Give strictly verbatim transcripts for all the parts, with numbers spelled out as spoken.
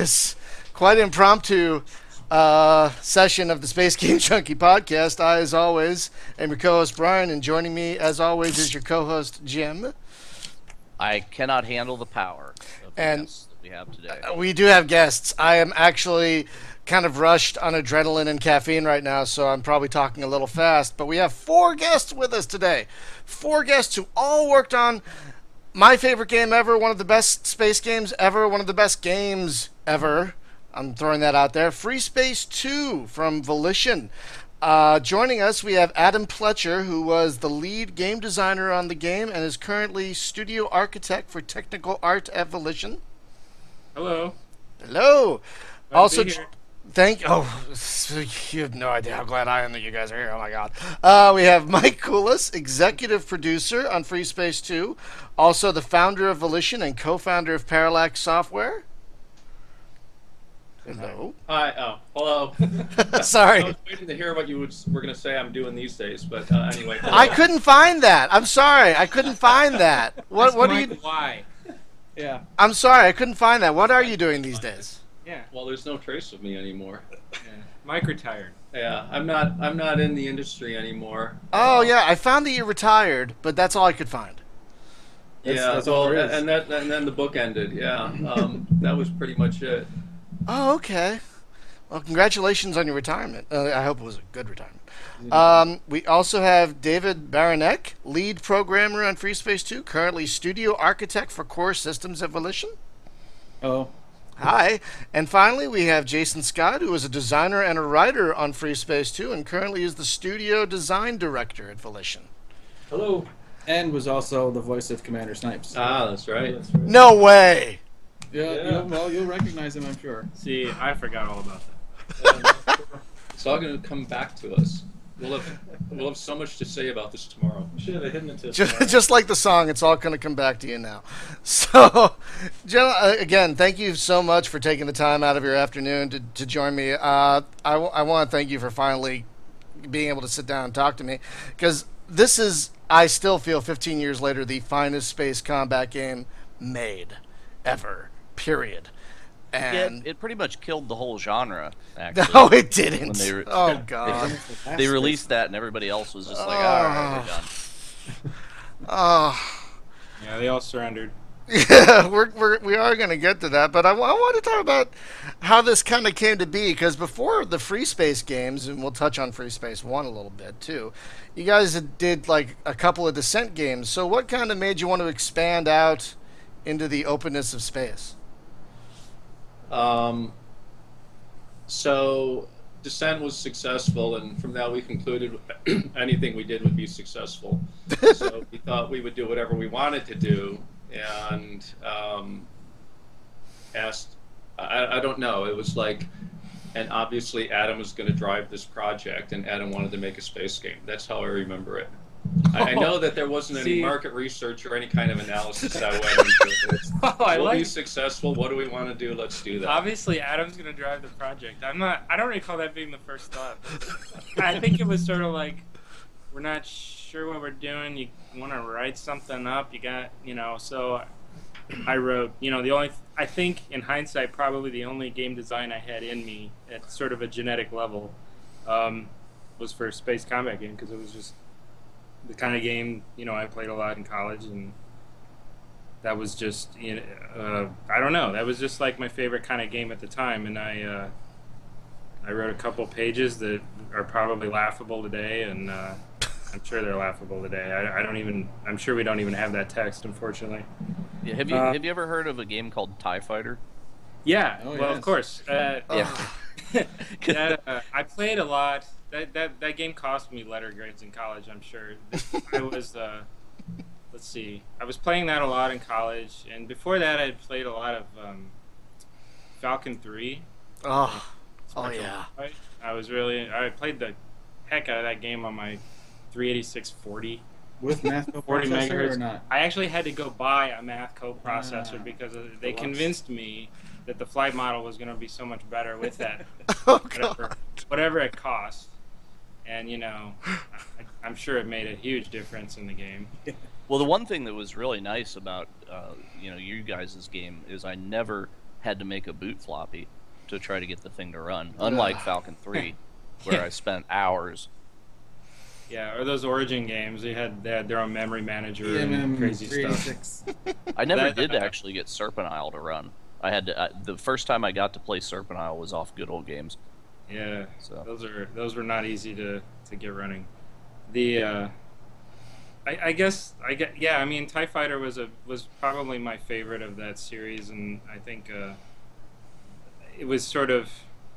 this quite impromptu uh, session of the Space Game Junkie podcast. I, as always, am your co-host Brian, and joining me, as always, is your co-host Jim. I cannot handle the power of the And guests that we have today. We do have guests. I am actually kind of rushed on adrenaline and caffeine right now, so I'm probably talking a little fast. But we have four guests with us today. Four guests who all worked on my favorite game ever, one of the best space games ever, one of the best games ever. I'm throwing that out there. Free Space two from Volition. Uh, joining us, we have Adam Pletcher, who was the lead game designer on the game and is currently studio architect for technical art at Volition. Hello. Hello. Glad also, to be here. thank. Oh, you have no idea how glad I am that you guys are here. Oh my God. Uh, we have Mike Koulas, executive producer on Free Space two, also the founder of Volition and co-founder of Parallax Software. Hello. Hi. Oh, hello. Sorry. I was waiting to hear what you would, were going to say I'm doing these days, but uh, anyway. Hello. I couldn't find that. I'm sorry. I couldn't find that. What? What are you? Why? Yeah. I'm sorry. I couldn't find that. What are you doing these days? Yeah. Well, there's no trace of me anymore. Yeah. Mike retired. Yeah, I'm not. I'm not in the industry anymore. Oh yeah, I found that you retired, but that's all I could find. That's- yeah. that's all well, there is. and that, and then the book ended. Yeah. Um, that was pretty much it. Oh, okay. Well, congratulations on your retirement. Uh, I hope it was a good retirement. Um, we also have David Baranek, lead programmer on Free Space two, currently studio architect for core systems at Volition. Oh. Hi. And finally, we have Jason Scott, who is a designer and a writer on Free Space two and currently is the studio design director at Volition. Hello. And was also the voice of Commander Snipes. Ah, that's right. No way! Yeah, Yeah. You'll, well, you'll recognize him, I'm sure. See, I forgot all about that. It's all going to come back to us. We'll have we'll have so much to say about this tomorrow. We should have a hypnotist. Just, just like the song, it's all going to come back to you now. So, Jen, uh, again, thank you so much for taking the time out of your afternoon to, to join me. Uh, I, w- I want to thank you for finally being able to sit down and talk to me, because this is, I still feel fifteen years later, the finest space combat game made ever, period. And It, it pretty much killed the whole genre, actually. no, it didn't. When they re- oh, God. They released that, and everybody else was just like, Oh. all right, we're done. Oh. Yeah, they all surrendered. Yeah, we're, we're, we are going to get to that, but I, I want to talk about how this kind of came to be, because before the Free Space games, and we'll touch on Free Space one a little bit too, you guys had- did like a couple of Descent games. So what kind of made you want to expand out into the openness of space? Um, so Descent was successful, and from that we concluded anything we did would be successful. So we thought we would do whatever we wanted to do, and um, asked. I, I don't know. It was like, and obviously Adam was going to drive this project, and Adam wanted to make a space game. That's how I remember it. I, I know that there wasn't any See- market research or any kind of analysis that went into it. It's, Oh, I we'll be like. successful. What do we want to do? Let's do that. Obviously, Adam's gonna drive the project. I'm not. I don't recall that being the first thought. I think it was sort of like, we're not sure what we're doing. You want to write something up. You got, you know. So I wrote. You know, the only. I think in hindsight, probably the only game design I had in me at sort of a genetic level um, was for a space combat game, because it was just the kind of game, you know, I played a lot in college, and that was just, you know, uh, I don't know, that was just like my favorite kind of game at the time, and I uh, I wrote a couple pages that are probably laughable today, and uh, I'm sure they're laughable today. I, I don't even, I'm sure we don't even have that text, unfortunately. Yeah, have you Uh, have you ever heard of a game called TIE Fighter? Yeah, Oh, well, yes. of course. Uh, Yeah. that, uh, I played a lot. That, that that game cost me letter grades in college, I'm sure. I was, uh, let's see, I was playing that a lot in college, and before that I had played a lot of um, Falcon three. Oh, oh Spectral yeah. Fight. I was really, I played the heck out of that game on my three eighty-six forty. With math forty processor megahertz. or not? I actually had to go buy a math coprocessor Ah, because uh, they deluxe. convinced me that the flight model was going to be so much better with that, Oh, whatever, God. whatever it cost. And, you know, I, I'm sure it made a huge difference in the game. Well, the one thing that was really nice about uh, you know you guys' game is I never had to make a boot floppy to try to get the thing to run. Unlike Falcon three, where I spent hours. Yeah, or those Origin games, they had they had their own memory manager and Mm, crazy three stuff. eighty-six. I never That- did actually get Serpenile to run. I had to, uh, the first time I got to play Serpenile was off Good Old Games. Yeah, So. those are those were not easy to, to get running. The uh, I, I guess I get yeah. I mean, TIE Fighter was a was probably my favorite of that series, and I think uh, it was sort of.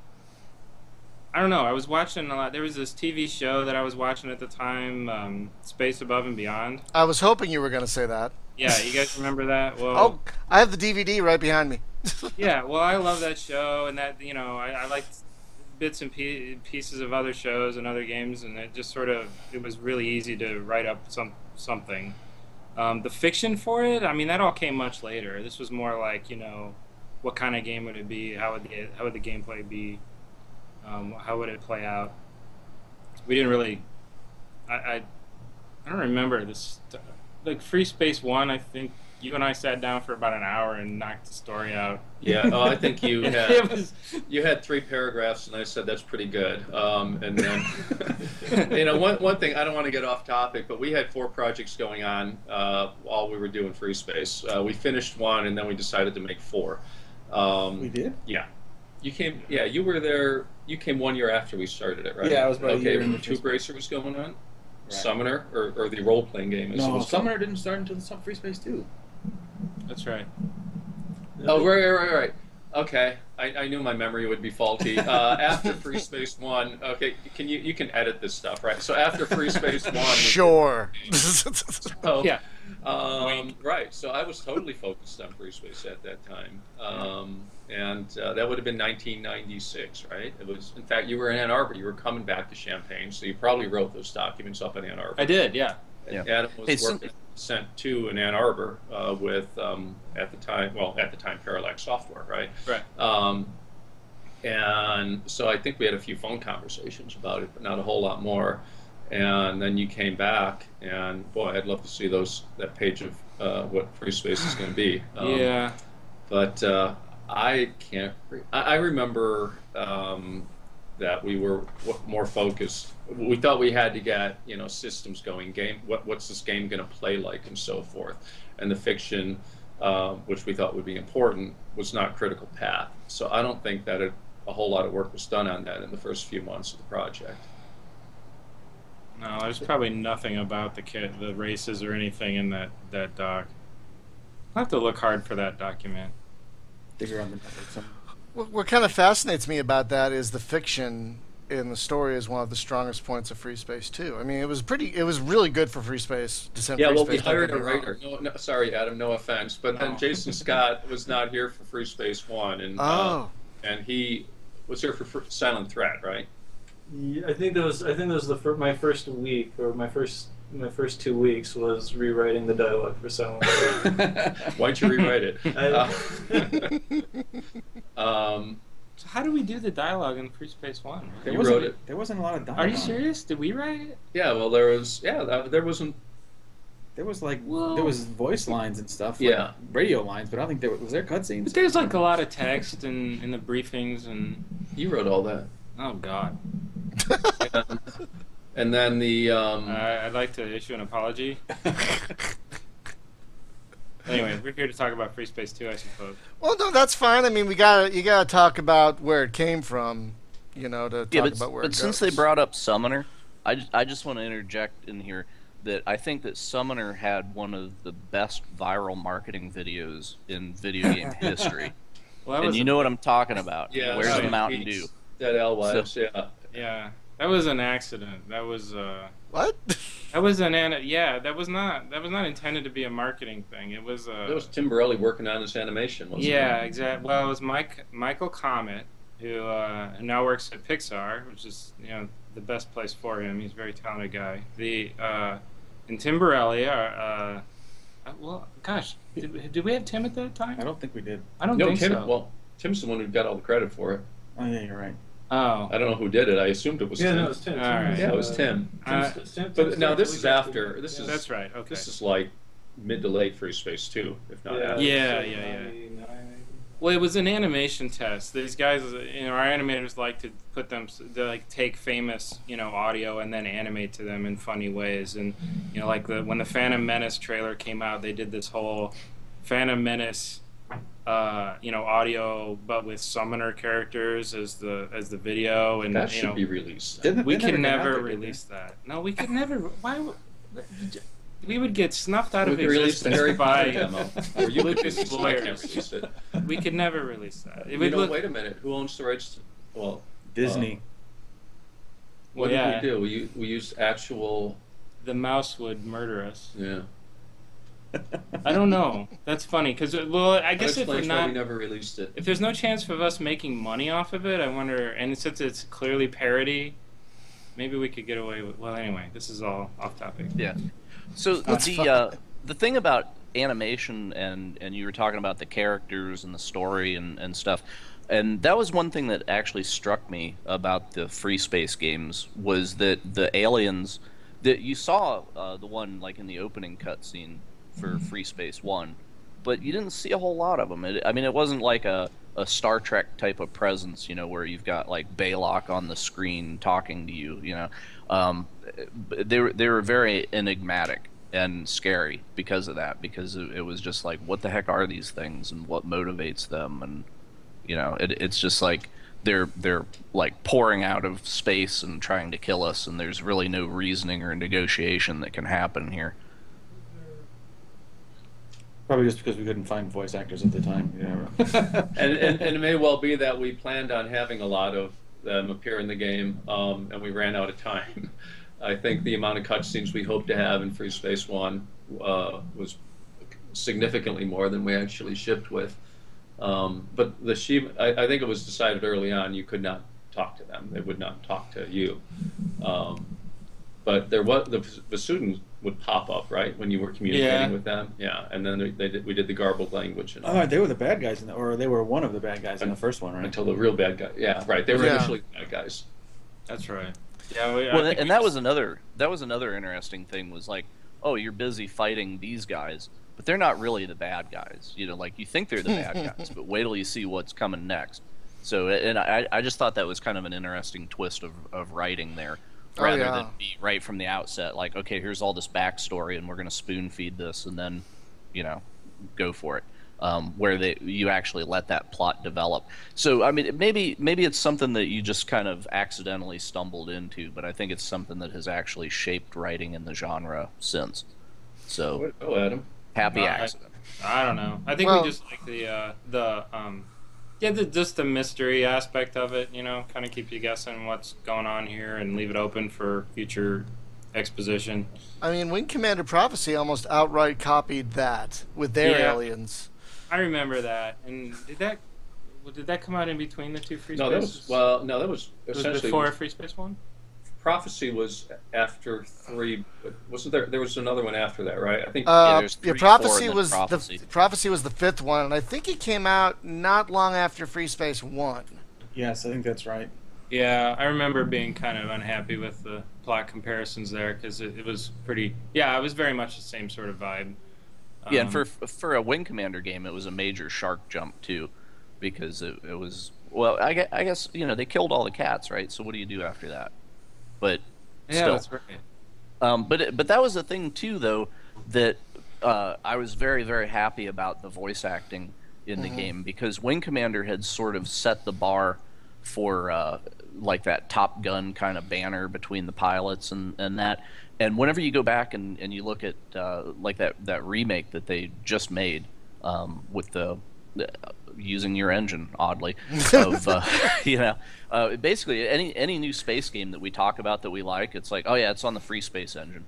I don't know. I was watching a lot. There was this T V show that I was watching at the time, um, Space Above and Beyond. I was hoping you were going to say that. Yeah, you guys remember that? Well, Oh, I have the D V D right behind me. yeah. Well, I love that show, and that you know, I, I liked bits and pie- pieces of other shows and other games, and it just sort of it was really easy to write up some something. Um, the fiction for it, I mean, that all came much later. This was more like, you know, what kind of game would it be? How would the how would the gameplay be? Um, how would it play out? We didn't really. I I, I don't remember this. Like Free Space One, I think you and I sat down for about an hour and knocked the story out. Yeah, oh, I think you it had was. you had three paragraphs, and I said that's pretty good. Um, and then, you know, one one thing I don't want to get off topic, but we had four projects going on uh, while we were doing Free Space. Uh, we finished one, and then we decided to make four. Um, We did? Yeah, you came. Yeah, you were there. You came one year after we started it, right? Yeah, I was about a okay. year in the Tube first- Racer was going on. Right. Summoner or, or the role playing game? As it No, was Summoner didn't start until the Free Space two. That's right. Oh, right, right, right, right. Okay, I, I knew my memory would be faulty. Uh, after Free Space One, okay, can you you can edit this stuff, right? So after Free Space One, we- Sure. so, Yeah. um, Wink. right. So I was totally focused on Free Space at that time, um, and uh, that would have been nineteen ninety-six, right? It was. In fact, you were in Ann Arbor. You were coming back to Champaign, so you probably wrote those documents up in Ann Arbor. I did, yeah. Yeah. Adam was Hey, so- working sent to in Ann Arbor uh, with um, at the time, well, at the time Parallax Software, right? Right. Um, and so I think we had a few phone conversations about it, but not a whole lot more. And then you came back, and boy, I'd love to see those that page of uh, what Free Space is going to be. Um, yeah. But uh, I can't. Re- I, I remember um, that we were w- more focused. We thought we had to get you know systems going. Game. What what's this game going to play like, and so forth. And the fiction, uh, which we thought would be important, was not critical path. So I don't think that a, a whole lot of work was done on that in the first few months of the project. No, there's probably nothing about the kit, the races or anything in that, that doc. I'll have to look hard for that document. Figure on the network somewhere. What, what kind of fascinates me about that is the fiction in the story is one of the strongest points of Free Space too. I mean, it was pretty. It was really good for Free Space. To send Yeah, Free well, Space, we don't hired get a me wrong. writer. No, no, sorry, Adam, no offense, but then No. Jason Scott was not here for Free Space One, and uh, Oh, and he was here for Fr- Silent Threat, right? Yeah, I think that was I think that was the fir- my first week or my first my first two weeks was rewriting the dialogue for Silent Threat. Why'd you rewrite it? I- Uh, um, So how do we do the dialogue in Free Space One? There You wasn't, wrote it. There wasn't a lot of dialogue. Are you serious? Did we write it? yeah, well, there was. Yeah, that, there wasn't. There was like Whoa. there was voice lines and stuff. Like Yeah. radio lines, but I don't think there was, was there But cutscenes. there's like a lot of text in, in the briefings and You wrote all that. oh god. And, and then the. Um, I I'd like to issue an apology. Anyway, we're here to talk about Free Space Two, I suppose. well, no, that's fine. I mean, we got to you got to talk about where it came from, you know, to talk Yeah, but, about where but it since goes. they brought up Summoner, I just, I just want to interject in here that I think that Summoner had one of the best viral marketing videos in video game history. Well, that And was you know what I'm talking about. yeah, Where's right. the Mountain Pete's- Dew? That Alewives, So- yeah. yeah, that was an accident. That was uh, What? that was an ana- yeah, that was not that was not intended to be a marketing thing. It was uh, That was Tim Borelli working on his animation, wasn't yeah, it? exactly. Well, it was Mike Michael Comet, who uh, now works at Pixar, which is you know the best place for him. He's a very talented guy. The uh, and Tim Borelli are. Uh, uh, well, gosh, did, did we have Tim at that time? I don't think we did. I don't No, think Tim. so. Well, Tim's the one who got all the credit for it. Oh yeah, you're right. oh, I don't know who did it. I assumed it was yeah, Tim. no, it was Tim. All Tim right. was, Yeah, it was uh, Tim. Uh, Tim- Tim- But Tim now started this is releasing- after- this yeah. is- that's right. Okay. This is like mid to late Free Space Two, if not yeah, after. Yeah, so yeah, yeah. ninety-nine, Well, it was an animation test. These guys, you know, our animators like to put them, they like take famous, you know, audio and then animate to them in funny ways. And you know, like the when the Phantom Menace trailer came out, they did this whole Phantom Menace, uh, you know, audio, but with summoner characters as the as the video, and That you should know, be released. Didn't- we they can never came out never there, did they? release that. No, we could never. Why? would- We would get snuffed out We of could release the existence Harry Potter by. demo. Or you could Lucas release it. I lawyers. can't release it. We could never release that. It You would know, look. wait a minute. Who owns the rights? To, well, Disney. what Well, yeah. did we do? We u- we used actual. The mouse would murder us. Yeah. I don't know. That's funny because well, I That guess if we're explains why we not, never released it. if there's no chance of us making money off of it, I wonder. And since it's clearly parody, maybe we could get away with. Well, anyway, this is all off topic. Yeah. So That's the fine. uh, the thing about animation and and you were talking about the characters and the story and, and stuff, and that was one thing that actually struck me about the Free Space games was that the aliens that you saw uh, the one like in the opening cutscene for Free Space One, but you didn't see a whole lot of them. It, I mean, it wasn't like a a Star Trek type of presence, you know, where you've got like Baylock on the screen talking to you, you know. Um, they were they were very enigmatic and scary because of that, because it, it was just like, what the heck are these things and what motivates them, and you know, it, it's just like they're they're like pouring out of space and trying to kill us, and there's really no reasoning or negotiation that can happen here. Probably just because we couldn't find voice actors at the time. You know. and, and, and it may well be that we planned on having a lot of them appear in the game, um, and we ran out of time. I think the amount of cutscenes we hoped to have in Free Space One uh, was significantly more than we actually shipped with. Um, but the Shiva, I, I think it was decided early on you could not talk to them; they would not talk to you. Um, but there was the Vasudans would pop up right when you were communicating Yeah. with them, yeah. And then they, they did, we did the garbled language and all. Oh, they were the bad guys, in the, or they were one of the bad guys in the first one, right? Until the real bad guy, yeah, right. They were Yeah. initially the bad guys. That's right. Yeah. We, I Well, think and we that just- was another that was another interesting thing was like, oh, you're busy fighting these guys, but they're not really the bad guys. You know, like you think they're the bad guys, but wait till you see what's coming next. So, and I, I just thought that was kind of an interesting twist of, of writing there, Oh, rather yeah. than be right from the outset, like, okay, here's all this backstory, and we're going to spoon feed this, and then, you know, go for it. Um, where they you actually let that plot develop. So I mean, maybe maybe it's something that you just kind of accidentally stumbled into, but I think it's something that has actually shaped writing in the genre since. So Oh, Adam. happy Uh, I- accident. I don't know. I think Well- we just like the uh, the um, yeah, the, just the mystery aspect of it. You know, kind of keep you guessing what's going on here and leave it open for future exposition. I mean, Wing Commander Prophecy almost outright copied that with their Yeah. aliens. I remember that. And did that well, did that come out in between the two Free No, that Spaces? was well. No, that was it was essentially before Free Space One. Prophecy was after three. But wasn't there? There was another one after that, right? I think. Uh, there's yeah, three, Prophecy four, and then was Prophecy. the Prophecy was the fifth one, and I think it came out not long after Free Space One. Yes, I think that's right. Yeah, I remember being kind of unhappy with the plot comparisons there because it, it was pretty. Yeah, it was very much the same sort of vibe. Yeah, and Um, for for a Wing Commander game, it was a major shark jump too, because it, it was well. I guess, I guess you know they killed all the cats, right? So what do you do after that? But yeah, still, that's right. Um, but it, but that was the thing too, though, that uh, I was very very happy about the voice acting in the game because Wing Commander had sort of set the bar for uh, like that Top Gun kind of banner between the pilots and, and that. And whenever you go back and, and you look at uh, like that, that remake that they just made um, with the uh, using your engine oddly of uh, you know uh, basically any any new space game that we talk about that we like, it's like, oh yeah, it's on the Free Space engine.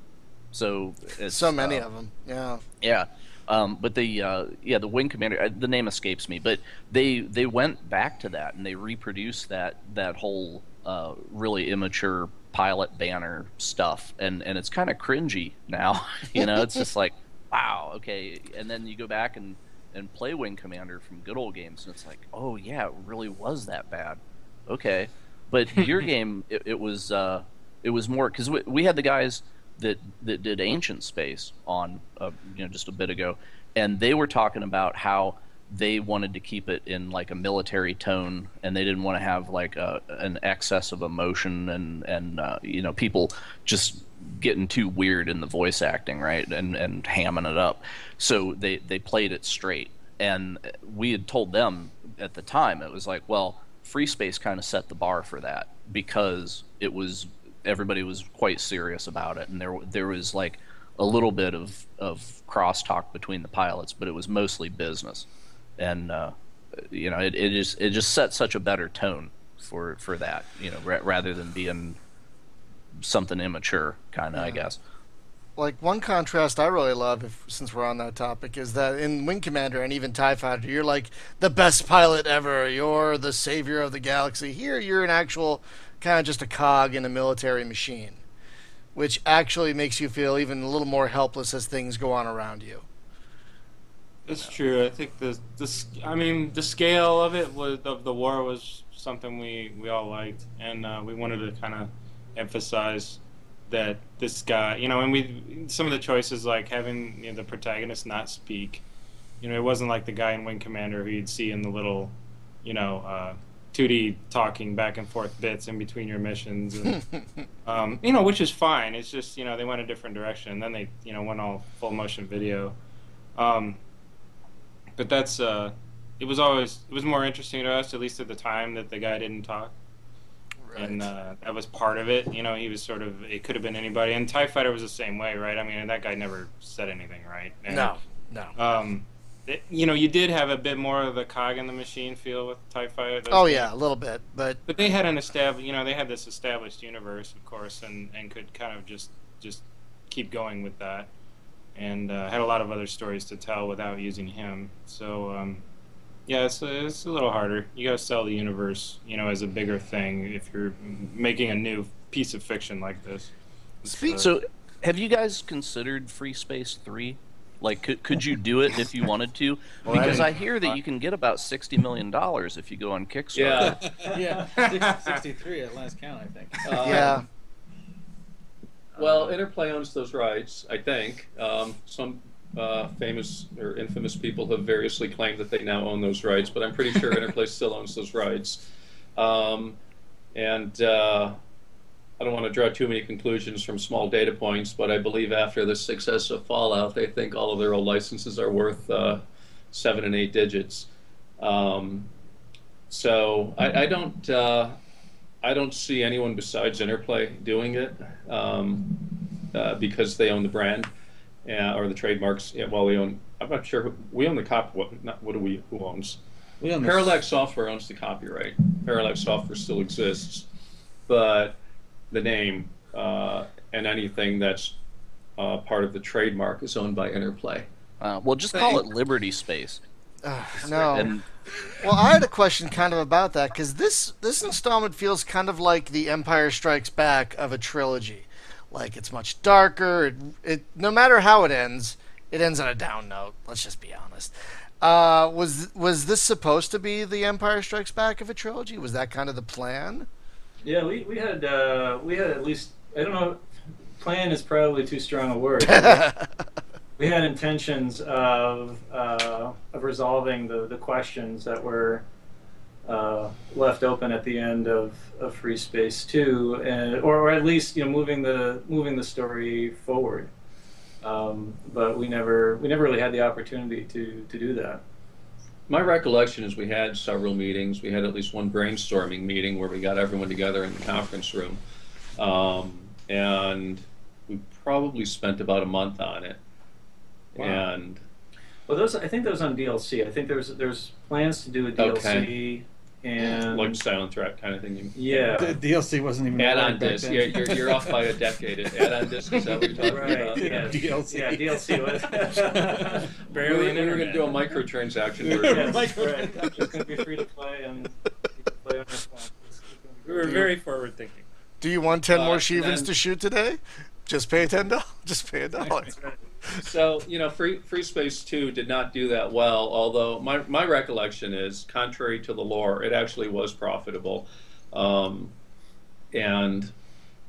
So it's, So many uh, of them. Yeah. yeah, um, but the uh, yeah the Wing Commander, uh, the name escapes me, but they they went back to that and they reproduced that that whole uh, really immature pilot banner stuff, and and it's kind of cringy now. You know, it's just like, wow, okay, and then you go back and and play Wing Commander from good old games, and it's like, oh yeah, it really was that bad. Okay, but your game, it, it was uh, it was more because we, we had the guys that that did Ancient Space on uh, you know just a bit ago, and they were talking about how they wanted to keep it in like a military tone, and they didn't want to have like a, an excess of emotion and and uh, you know, people just getting too weird in the voice acting, right, and and hamming it up. So they they played it straight, and we had told them at the time, it was like, well, Free Space kind of set the bar for that, because it was, everybody was quite serious about it, and there there was like a little bit of of crosstalk between the pilots, but it was mostly business. And uh, you know, it, it just it just set such a better tone for for that, you know, ra- rather than being something immature, kind of, yeah. I guess. Like, one contrast I really love, if, since we're on that topic, is that in Wing Commander and even TIE Fighter, you're like the best pilot ever. You're the savior of the galaxy. Here, you're an actual kind of just a cog in a military machine, which actually makes you feel even a little more helpless as things go on around you. That's true. I think the the I mean the scale of it was of the war was something we, we all liked, and uh, we wanted to kind of emphasize that this guy, you know, and we some of the choices, like having, you know, the protagonist not speak, you know, it wasn't like the guy in Wing Commander who you'd see in the little, you know, uh, two D talking back and forth bits in between your missions, and, um, you know, which is fine. It's just, you know, they went a different direction, and then they, you know, went all full motion video. Um, But that's, uh, it was always, it was more interesting to us, at least at the time, that the guy didn't talk. Right. And uh, that was part of it. You know, he was sort of, it could have been anybody. And TIE Fighter was the same way, right? I mean, that guy never said anything, right? And, no, no. Um, it, you know, you did have a bit more of the cog in the machine feel with TIE Fighter. Oh, things. yeah, a little bit. But but they had an established, you know, they had this established universe, of course, and, and could kind of just, just keep going with that. And uh, had a lot of other stories to tell without using him. So, um, yeah, it's a, it's a little harder. You got to sell the universe, you know, as a bigger thing if you're making a new piece of fiction like this. Speak. Uh, so, have you guys considered Free Space three? Like, could could you do it if you wanted to? Well, because I, I hear that you can get about sixty million dollars if you go on Kickstarter. Yeah, yeah, sixty-three at last count, I think. Uh, yeah. Well, Interplay owns those rights, I think. Um, some uh, famous or infamous people have variously claimed that they now own those rights, but I'm pretty sure Interplay still owns those rights. Um, and uh, I don't want to draw too many conclusions from small data points, but I believe after the success of Fallout, they think all of their old licenses are worth uh, seven and eight digits. Um, so I, I don't... Uh, I don't see anyone besides Interplay doing it, um, uh, because they own the brand uh, or the trademarks. Yeah, well, we own. I'm not sure. Who, we own the cop. What? Not, what do we? Who owns? We own Parallax Software owns the copyright. Parallax Software still exists, but the name uh, and anything that's uh, part of the trademark is owned by Interplay. Uh, well, just call it Liberty Space. Uh, no. And, well, I had a question kind of about that, because this, this installment feels kind of like The Empire Strikes Back of a trilogy. Like, it's much darker. It, it no matter how it ends, it ends on a down note. Let's just be honest. Uh, was was this supposed to be The Empire Strikes Back of a trilogy? Was that kind of the plan? Yeah, we we had uh, we had at least, I don't know, plan is probably too strong a word. We had intentions of uh, of resolving the, the questions that were uh, left open at the end of, of Free Space two, and or, or at least, you know, moving the moving the story forward. Um, but we never we never really had the opportunity to, to do that. My recollection is we had several meetings. We had at least one brainstorming meeting where we got everyone together in the conference room, um, and we probably spent about a month on it. Wow. And well, those I think those on D L C. I think there's there's plans to do a D L C, okay. And like Silent Threat kind of thing. Yeah, the D L C wasn't even add-on disc. Yeah, you're you're off by a decade. Add-on disc is that what you're talking right. about? Yeah, D L C. Yeah, D L C was barely. We, an we were going to do a microtransaction version. Yes, right. It's going to be free to play, and you can play on your phone. We were very forward thinking. Do you want ten Uh, more Shivans then- to shoot today? Just pay ten dollars. Just pay a dollar. So, you know, Free Free Space two did not do that well, although my, my recollection is, contrary to the lore, it actually was profitable. Um, and I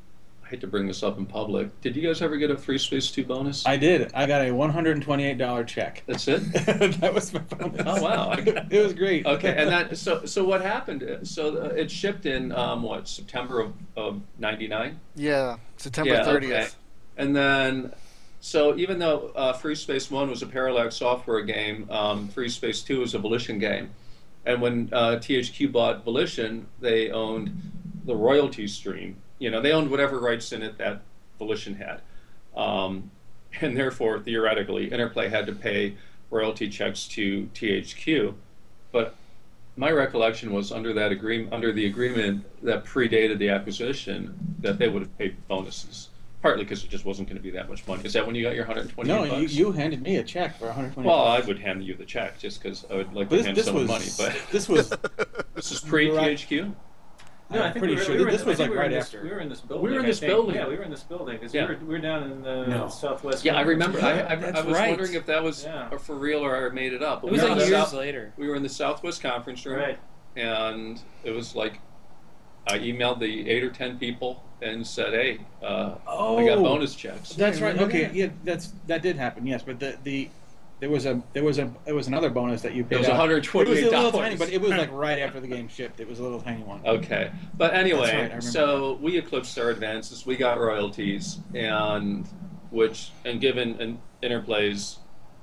hate to bring this up in public. Did you guys ever get a Free Space two bonus? I did. I got a one hundred twenty-eight dollar check. That's it? That was my bonus. Oh, wow. It was great. Okay, and that so so what happened? So uh, it shipped in um, what, September of, of ninety-nine? Yeah, September Yeah, thirtieth. okay. And then, so even though uh, Free Space one was a Parallax Software game, um, Free Space two was a Volition game. And when uh, T H Q bought Volition, they owned the royalty stream. You know, they owned whatever rights in it that Volition had. Um, and therefore, theoretically, Interplay had to pay royalty checks to T H Q. But my recollection was under that agreement, under the agreement that predated the acquisition, that they would have paid bonuses. Partly because it just wasn't going to be that much money. Is that when you got your one hundred twenty No, bucks? you, you handed me a check for one hundred twenty. Well, I would hand you the check just because I would like to This, hand this someone was money. But this was this is pre T H Q. No, I I'm think pretty we were, sure we were, this I was think like we were right in this, after. We were in this building. We were in I this think. building. Yeah, we were in this building because Yeah. we, were, we were down in the No. southwest. Yeah, I remember. I, I, I That's was right. wondering if that was Yeah. for real or I made it up. But It was we, were like in the years South, later. we were in the Southwest Conference Room, Right. and it was like I emailed the eight or ten people and said, "Hey, uh, Oh, I got bonus checks." That's right. remember Okay, that. yeah, that's that did happen. Yes, but the the there was a there was a it was another bonus that you paid. It was out. one hundred twenty-eight It was a little dollars. tiny, but it was like right after the game shipped. It was a little tiny one. Okay, but anyway, That's right, I remember so we eclipsed our advances. We got royalties, and which and given an Interplay's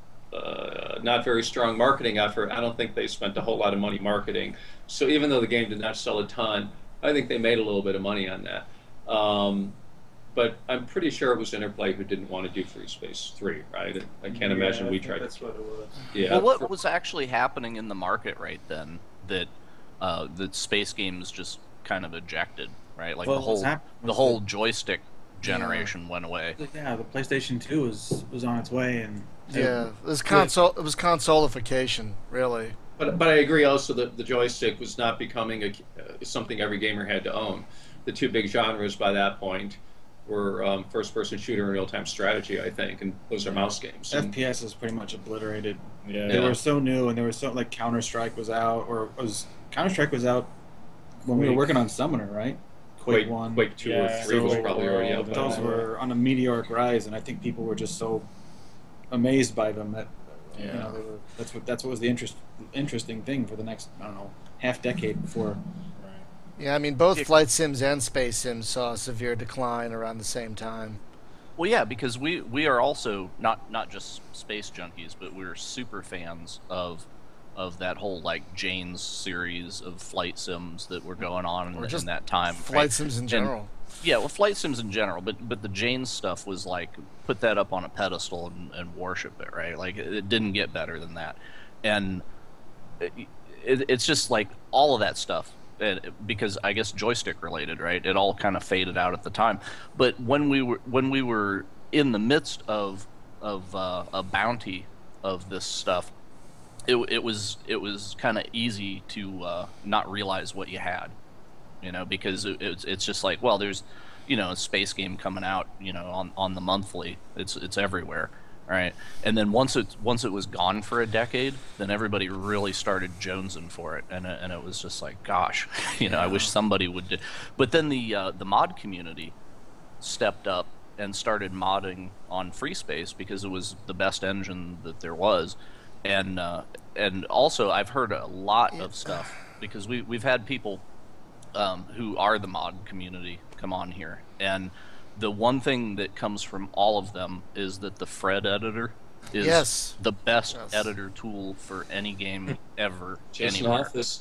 uh, not very strong marketing effort, I don't think they spent a whole lot of money marketing. So even though the game did not sell a ton, I think they made a little bit of money on that. Um, but I'm pretty sure it was Interplay who didn't want to do Free Space three, right? I can't Yeah, imagine I we think tried. That's what it was. Yeah. Well, what for- was actually happening in the market right then that uh, that space games just kind of ejected, right? Like Well, the what's whole happened the was whole that- joystick generation went away. Yeah, the PlayStation two was was on its way, and Yeah, it was console. It was consolification, really. But but I agree also that the joystick was not becoming a, uh, something every gamer had to own. The two big genres by that point were um, first-person shooter and real-time strategy, I think, and those are mouse games. F And, P S is pretty much obliterated. Yeah. They Yeah. were so new, and there was so like Counter Strike was out, or was Counter Strike was out when we were Quake. working on Summoner, right? Quake, Quake, one. Quake two or Yeah, three was so probably already out by Those then. were on a meteoric rise, and I think people were just so amazed by them that you Yeah. know they were, that's what that's what was the interest interesting thing for the next I don't know half decade before. Yeah, I mean, both Yeah. flight sims and space sims saw a severe decline around the same time. Well, yeah, because we, we are also not not just space junkies, but we're super fans of of that whole like Jane's series of flight sims that were going on Or in, just in that time. Flight right? sims in And- general. Yeah, well, flight sims in general, but but the Jane's stuff was like put that up on a pedestal and, and worship it, right? Like it, it didn't get better than that, and it, it, it's just like all of that stuff. And because I guess joystick related, right? It all kind of faded out at the time. But when we were when we were in the midst of of uh, a bounty of this stuff, it it was it was kind of easy to uh, not realize what you had, you know, because it, it's it's just like, well, there's, you know, a space game coming out, you know, on, on the monthly. It's it's everywhere, right? And then once it once it was gone for a decade, then everybody really started jonesing for it, and it, and it was just like, gosh, you know, I wish somebody would do. But then the uh, the mod community stepped up and started modding on Free Space because it was the best engine that there was, and uh, and also I've heard a lot of stuff because we we've had people um, who are the mod community come on here, and the one thing that comes from all of them is that the Fred editor is Yes. the best Yes. editor tool for any game ever Jason anywhere. Office.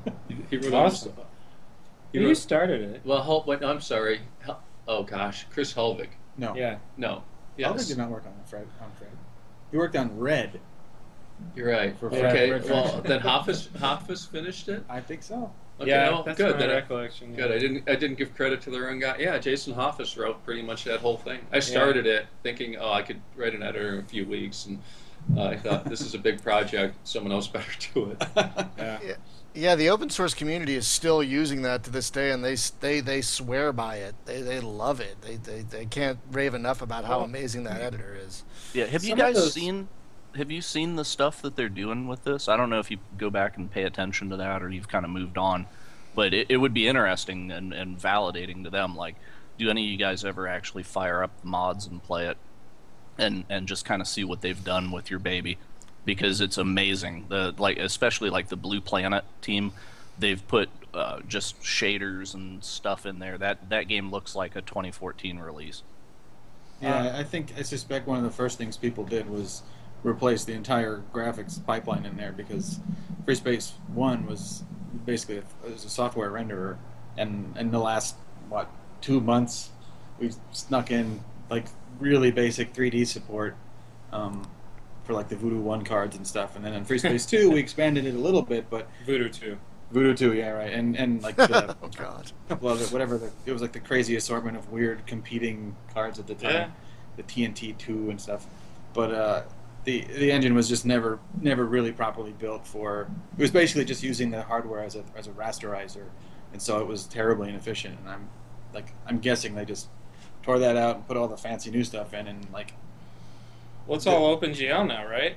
he wrote Awesome. all- he You wrote- started it. Well, Hel- wait, no, I'm sorry. Hel- oh gosh, Chris Helvig. No, Yeah. No. Albert Yes, did not work on Fred. On Fred, he worked on Red. you're right. For Yeah, okay, Red well Faction. then Hoffus Hoffus finished it. I think so. Okay, yeah, well, that's good. my Then I- recollection. Good. yeah. I didn't. I didn't give credit to the wrong guy. Yeah, Jason Hoffus wrote pretty much that whole thing. I started it thinking, oh, I could write an editor in a few weeks, and uh, I thought this is a big project. Someone else better do it. Yeah. Yeah, the open source community is still using that to this day, and they they they swear by it. They they love it. They they, they can't rave enough about how Well- amazing that editor is. Yeah, have you Some of guys those- seen? Have you seen the stuff that they're doing with this? I don't know if you go back and pay attention to that, or you've kind of moved on, but it, it would be interesting and, and validating to them. Like do any of you guys ever actually fire up the mods and play it, and and just kind of see what they've done with your baby? Because it's amazing. The like, especially like the Blue Planet team, they've put uh, just shaders and stuff in there. That that game looks like a twenty fourteen release. Yeah, I think I suspect one of the first things people did was replace the entire graphics pipeline in there, because FreeSpace One was basically a, it was a software renderer, and in the last what two months we snuck in like really basic three D support um, for like the Voodoo One cards and stuff, and then in FreeSpace Two we expanded it a little bit, but Voodoo two. Voodoo Two, yeah, right, and and like the, Oh God. a couple of it, whatever the, it was like the crazy assortment of weird competing cards at the time, Yeah. the T N T two and stuff, but uh, the the engine was just never never really properly built for. It was basically just using the hardware as a as a rasterizer, and so it was terribly inefficient. And I'm like I'm guessing they just tore that out and put all the fancy new stuff in, and like Well, it's all OpenGL now, right?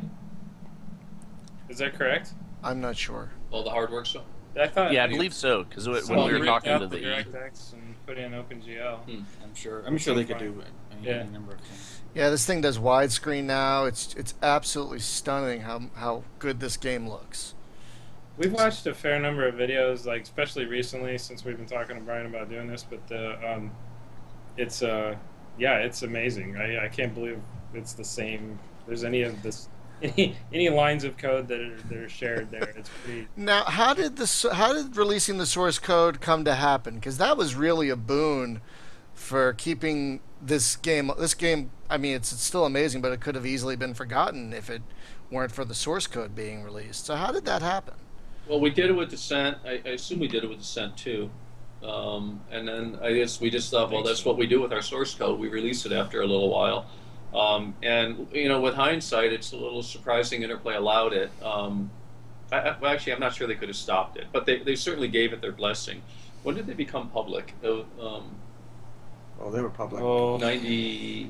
Is that correct? I'm not sure. All the hard work stuff. I thought. Yeah, I believe so. Because when Well, we were ripped talking out to the E, DirectX and put in OpenGL. Hmm. I'm sure I'm sure they could do any, Yeah. any number of things. Yeah, this thing does widescreen now. It's it's absolutely stunning how how good this game looks. We've watched a fair number of videos, like especially recently since we've been talking to Brian about doing this. But the um, it's uh, yeah, it's amazing. I I can't believe it's the same. There's any of this. Any, any lines of code that are, that are shared there, it's pretty. Now, how did this? How did releasing the source code come to happen? Because that was really a boon for keeping this game. This game, I mean, it's, it's still amazing, but it could have easily been forgotten if it weren't for the source code being released. So, how did that happen? Well, we did it with Descent. I, I assume we did it with Descent too. Um, and then I guess we just thought, well, that's what we do with our source code. We release it after a little while. Um, and, you know, with hindsight, it's a little surprising Interplay allowed it. Um, I, I, well, actually, I'm not sure they could have stopped it, but they, they certainly gave it their blessing. When did they become public? Uh, um, Oh, they were public. Oh, ninety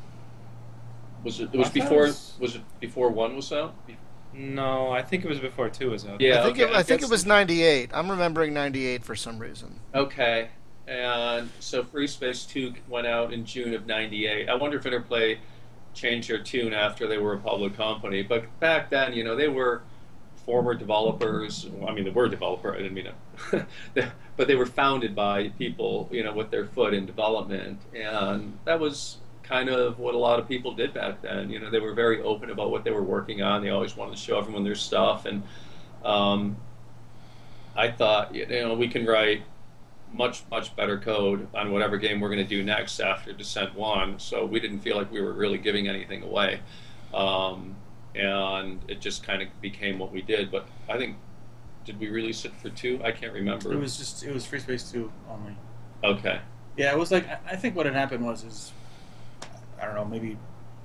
Was it? It was I thought it before. was- Was it before one was out? no, I think it was before two was out. Yeah. I think okay, it, I think guess- it was ninety-eight. I'm remembering ninety-eight for some reason. Okay, and so Free Space two went out in June of ninety-eight. I wonder if Interplay changed their tune after they were a public company. But back then, you know, they were former developers. Well, I mean, they were developer. I didn't mean to. But they were founded by people, you know, with their foot in development. And that was kind of what a lot of people did back then. You know, they were very open about what they were working on. They always wanted to show everyone their stuff. And um, I thought, you know, we can write much, much better code on whatever game we're going to do next after Descent one. So we didn't feel like we were really giving anything away. Um, and it just kind of became what we did. But I think, did we release it for two? I can't remember. It was just it was FreeSpace two only. Okay. Yeah, it was like I- I think what had happened was is I don't know, maybe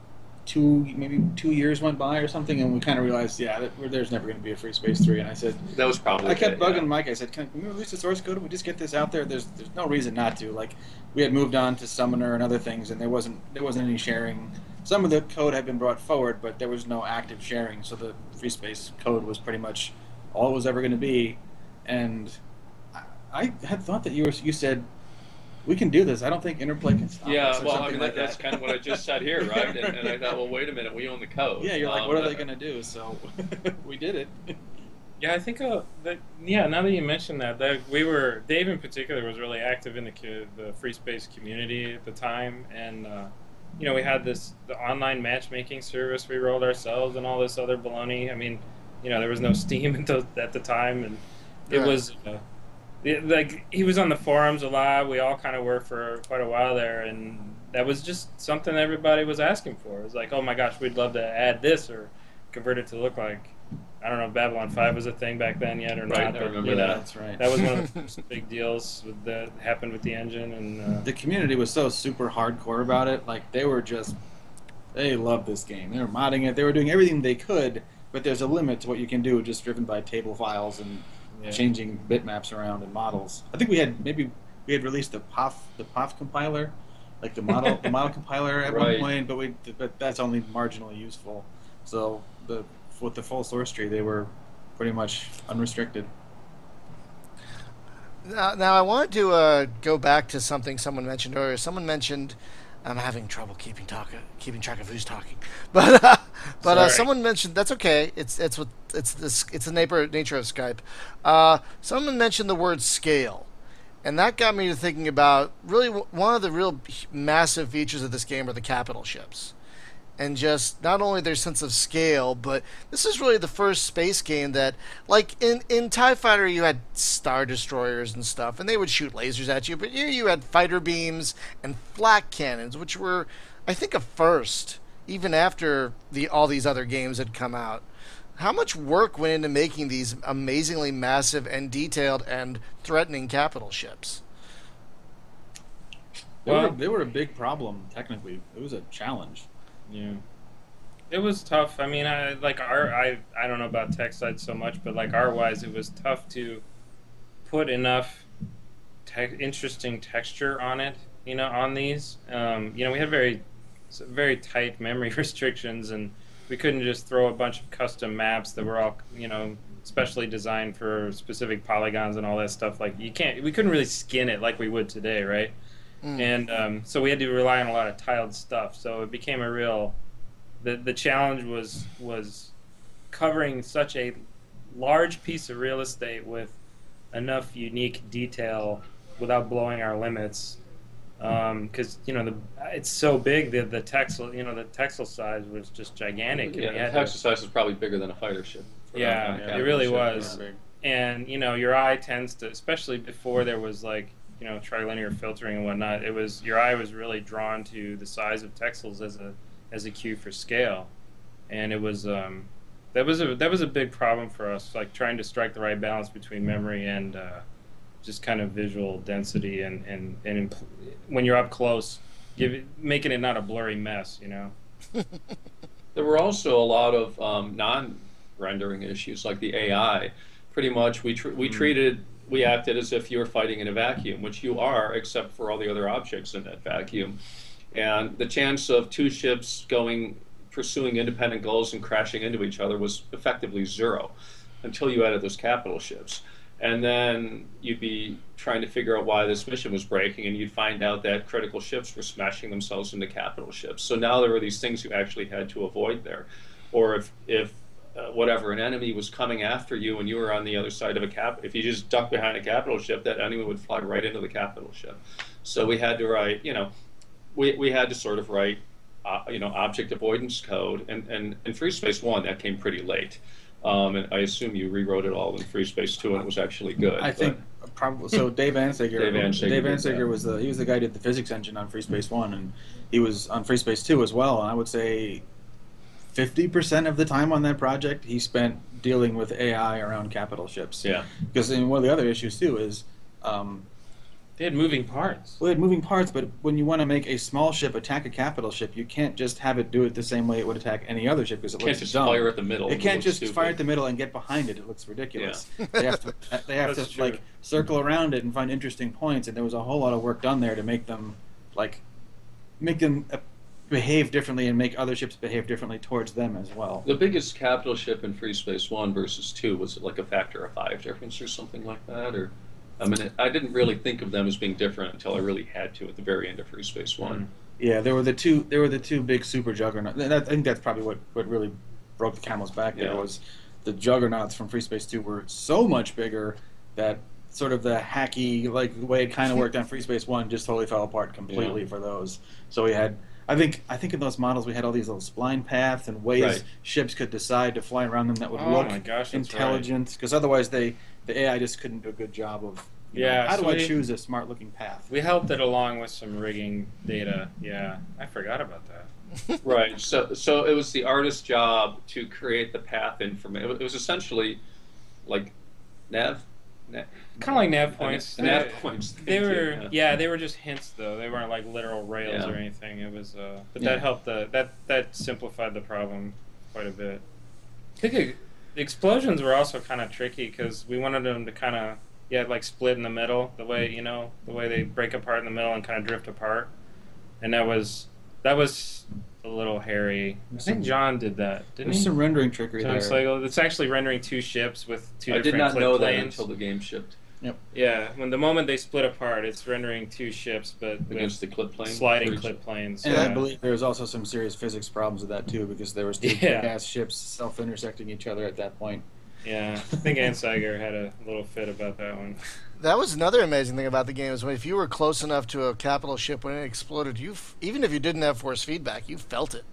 two maybe two years went by or something, and we kind of realized, yeah, that, we're- there's never going to be a FreeSpace three. And I said, That was probably I kept it, bugging yeah. Mike. I said, can we release the source code? Can we just get this out there? There's there's no reason not to. Like we had moved on to Summoner and other things, and there wasn't there wasn't any sharing. Some of the code had been brought forward, but there was no active sharing. So the FreeSpace code was pretty much all it was ever going to be. And I, I had thought that you were you said we can do this. I don't think Interplay can stop Yeah, us or well, I something mean, like that, that's that. kind of what I just said here, right? And, and I thought, well, wait a minute, we own the code. Yeah, you're like, Um, what are uh, they going to do? So we did it. Yeah, I think. Uh, that, yeah, now that you mentioned that, that we were Dave in particular was really active in the co- the free space community at the time, and uh, you know we had this the online matchmaking service we rolled ourselves and all this other baloney. I mean, you know there was no Steam at the, at the time, and it Right. was uh, it, like he was on the forums a lot. We all kind of were for quite a while there, and that was just something everybody was asking for. It was like, oh my gosh, we'd love to add this or convert it to look like. I don't know if Babylon five was a thing back then yet or Right, not. I but, remember you know, that. That's right. That was one of the first big deals with that happened with the engine, and uh, The community was so super hardcore about it. Like they were just, they loved this game. They were modding it. They were doing everything they could. But there's a limit to what you can do, just driven by table files and yeah. changing bitmaps around and models. I think we had maybe we had released the P O F the P O F compiler, like the model the model compiler at Right. one point. But we but that's only marginally useful. So the with the full source tree, they were pretty much unrestricted. Now, now I wanted to uh, go back to something someone mentioned earlier. Someone mentioned I'm having trouble keeping talk, keeping track of who's talking, but uh, but uh, Sorry. someone mentioned that's okay. It's it's what it's this it's the nature nature of Skype. Uh, someone mentioned the word scale, and that got me to thinking about really w- one of the real massive features of this game are the capital ships. And just not only their sense of scale, but this is really the first space game that, like in, in TIE Fighter, you had Star Destroyers and stuff, and they would shoot lasers at you, but here you had fighter beams and flak cannons, which were, I think, a first, even after the all these other games had come out. How much work went into making these amazingly massive and detailed and threatening capital ships? They, Well- were, they were a big problem, technically. It was a challenge. Yeah. It was tough. I mean, I like our I I don't know about tech side so much, but like art wise, it was tough to put enough te- interesting texture on it. You know, on these. Um, you know, we had very very tight memory restrictions, and we couldn't just throw a bunch of custom maps that were all you know specially designed for specific polygons and all that stuff. Like you can't. We couldn't really skin it like we would today, right? Mm. And um, so we had to rely on a lot of tiled stuff. So it became a real. The the challenge was was covering such a large piece of real estate with enough unique detail without blowing our limits. Because you know the it's so big the the textile you know the textile size was just gigantic. and Yeah, we the had to- exercise is probably bigger than a fighter ship. for that Yeah, kind of it capital really ship. was. Big. and you know your eye tends to, especially before there was like you know trilinear filtering and whatnot, it was your eye was really drawn to the size of textiles as a as a cue for scale. And it was um that was a that was a big problem for us, like trying to strike the right balance between memory and uh, just kind of visual density and and, and imp- when you're up close, give it, making it not a blurry mess, you know. There were also a lot of um, non-rendering issues, like the A I. Pretty much, we tr- we treated we acted as if you were fighting in a vacuum, which you are, except for all the other objects in that vacuum. And the chance of two ships going pursuing independent goals and crashing into each other was effectively zero until you added those capital ships. And then you'd be trying to figure out why this mission was breaking, and you'd find out that critical ships were smashing themselves into capital ships. So now there were these things you actually had to avoid there. Or if, if uh, whatever, an enemy was coming after you and you were on the other side of a cap, if you just ducked behind a capital ship, that enemy would fly right into the capital ship. So we had to write, you know, we, we had to sort of write Uh, you know, object avoidance code, and, and in Free Space One that came pretty late, um, and I assume you rewrote it all in Free Space Two, and it was actually good. I but- think probably so. Dave Ansager. Dave Ansager Dave did Ansager that. was the he was the guy who did the physics engine on Free Space One, and he was on Free Space Two as well. And I would say fifty percent of the time on that project he spent dealing with A I around capital ships. Yeah, Because I mean, one of the other issues too is. Um, They had moving parts. Well, it had moving parts, but when you want to make a small ship attack a capital ship, you can't just have it do it the same way it would attack any other ship because it can't looks just dumb. fire at the middle. It can't looks just stupid. fire at the middle and get behind it. It looks ridiculous. They have to they have That's to true. like circle around it and find interesting points. And there was a whole lot of work done there to make them like make them uh, behave differently and make other ships behave differently towards them as well. The biggest capital ship in Free Space One versus Two was it like a factor of five difference or something like that, or. I mean, I didn't really think of them as being different until I really had to at the very end of Free Space One. Yeah, there were the two. There were the two big super juggernauts. That, I think that's probably what, what really broke the camel's back. There Yeah. was the juggernauts from Free Space Two were so much bigger that sort of the hacky like the way it kind of worked on Free Space One just totally fell apart completely Yeah. for those. So we had. I think I think in those models we had all these little spline paths and ways Right. ships could decide to fly around them that would Oh look my gosh, that's intelligent. Because otherwise they the A I just couldn't do a good job of. you know, Yeah, how do so I we- choose a smart looking path? We helped it along with some rigging data. Yeah, I forgot about that. Right. So, so it was the artist's job to create the path information. It was essentially like nav. nav Kind of like nav points. The nav They- points. They Thank you, were, yeah. yeah, they were just hints though. They weren't like literal rails Yeah. or anything. It was, uh, but Yeah. that helped the that that simplified the problem quite a bit. I think it, the explosions were also kind of tricky because we wanted them to kind of yeah like split in the middle the way you know the way they break apart in the middle and kind of drift apart, and that was that was a little hairy. I think John did that, didn't There's he? some rendering trickery John there. Slagle. It's actually rendering two ships with two I did different not pla- know that planes. until the game shipped. Yep. Yeah, when the moment they split apart, it's rendering two ships, but against with the clip plane. sliding clip planes. And yeah. I believe there was also some serious physics problems with that too, because there was two Yeah. gas ships self-intersecting each other at that point. Yeah, I think Ansager had a little fit about that one. That was another amazing thing about the game is when if you were close enough to a capital ship when it exploded, you f- even if you didn't have force feedback, you felt it.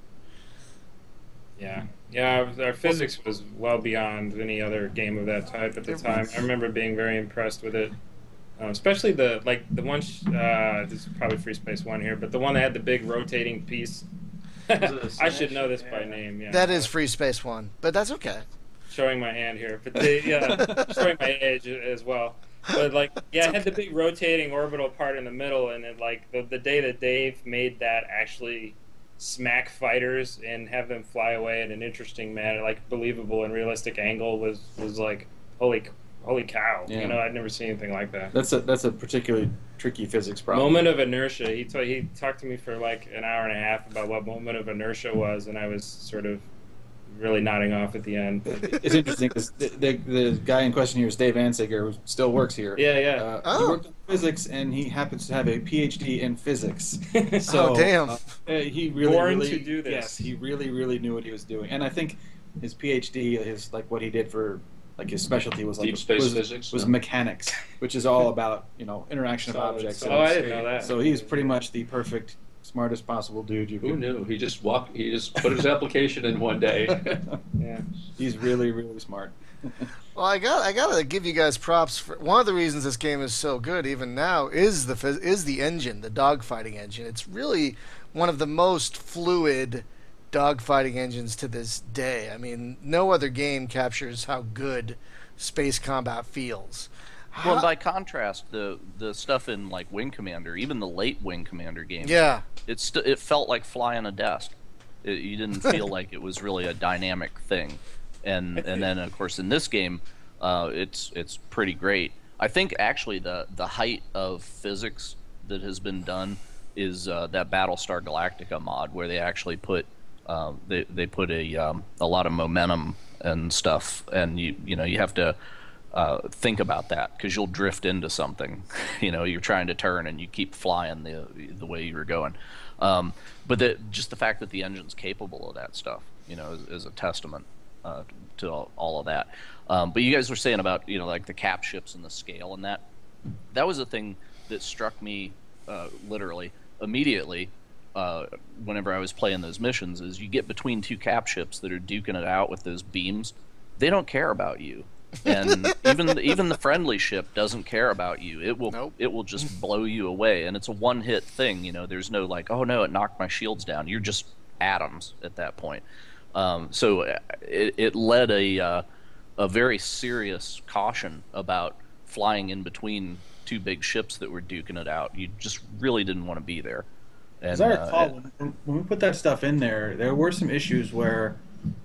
Yeah, yeah. Our, our physics was well beyond any other game of that type at the It time. was. I remember being very impressed with it, um, especially the like the one. Sh- uh, this is probably Free Space One here, but the one that had the big rotating piece. Was it a I should Smash? know this by Yeah. name. Yeah, That is Free Space One, but that's okay. showing my hand here, but they, yeah, showing my age as well. But like, yeah, it had the big rotating orbital part in the middle, and it like the the day that Dave made that actually smack fighters and have them fly away in an interesting manner, like believable and realistic angle, was was like holy holy cow. Yeah. You know, I'd never seen anything like that. That's a that's a particularly tricky physics problem. Moment of inertia. He t- he talked to me for like an hour and a half about what moment of inertia was, and I was sort of really nodding off at the end. It's interesting because the, the the guy in question here is Dave Ansager, who still works here. Yeah, yeah. Uh, Oh. He worked in physics, and he happens to have a P H D in physics. So, Oh, damn. uh, he really, Born really, to do this. Yes, he really, really knew what he was doing, and I think his P H D, his like what he did for like his specialty was like Deep space was, physics, was no? mechanics, which is all about you know interaction of Solid, objects. solid. and Oh, I didn't know that. So he's pretty much the perfect, smartest possible dude you Who could. knew? He just walked. He just put his application in one day. Yeah. He's really, really smart. Well, I got I gotta give you guys props for one of the reasons this game is so good even now is the phys- is the engine, the dogfighting engine. It's really one of the most fluid dogfighting engines to this day. I mean, no other game captures how good space combat feels. Well, How- by contrast, the the stuff in like Wing Commander, even the late Wing Commander games, yeah, it st- it felt like flying a desk. It, you didn't feel like it was really a dynamic thing, and and then of course in this game, uh, it's it's pretty great. I think actually the the height of physics that has been done is uh, that Battlestar Galactica mod where they actually put uh, they they put a um, a lot of momentum and stuff, and you you know you have to. Uh, think about that because you'll drift into something. You know, you're trying to turn and you keep flying the the way you were going. Um, but the, just the fact that the engine's capable of that stuff, you know, is, is a testament uh, to all, all of that. Um, but you guys were saying about you know like the cap ships and the scale and that. That was a thing that struck me uh, literally immediately. Uh, whenever I was playing those missions, is you get between two cap ships that are duking it out with those beams. They don't care about you. And even even the friendly ship doesn't care about you. It will Nope. it will just blow you away, and it's a one hit thing. You know, there's no like, oh no, it knocked my shields down. You're just atoms at that point. Um, so it, it led a uh, a very serious caution about flying in between two big ships that were duking it out. You just really didn't want to be there. And, As I uh, recall, when, when we put that stuff in there, there were some issues where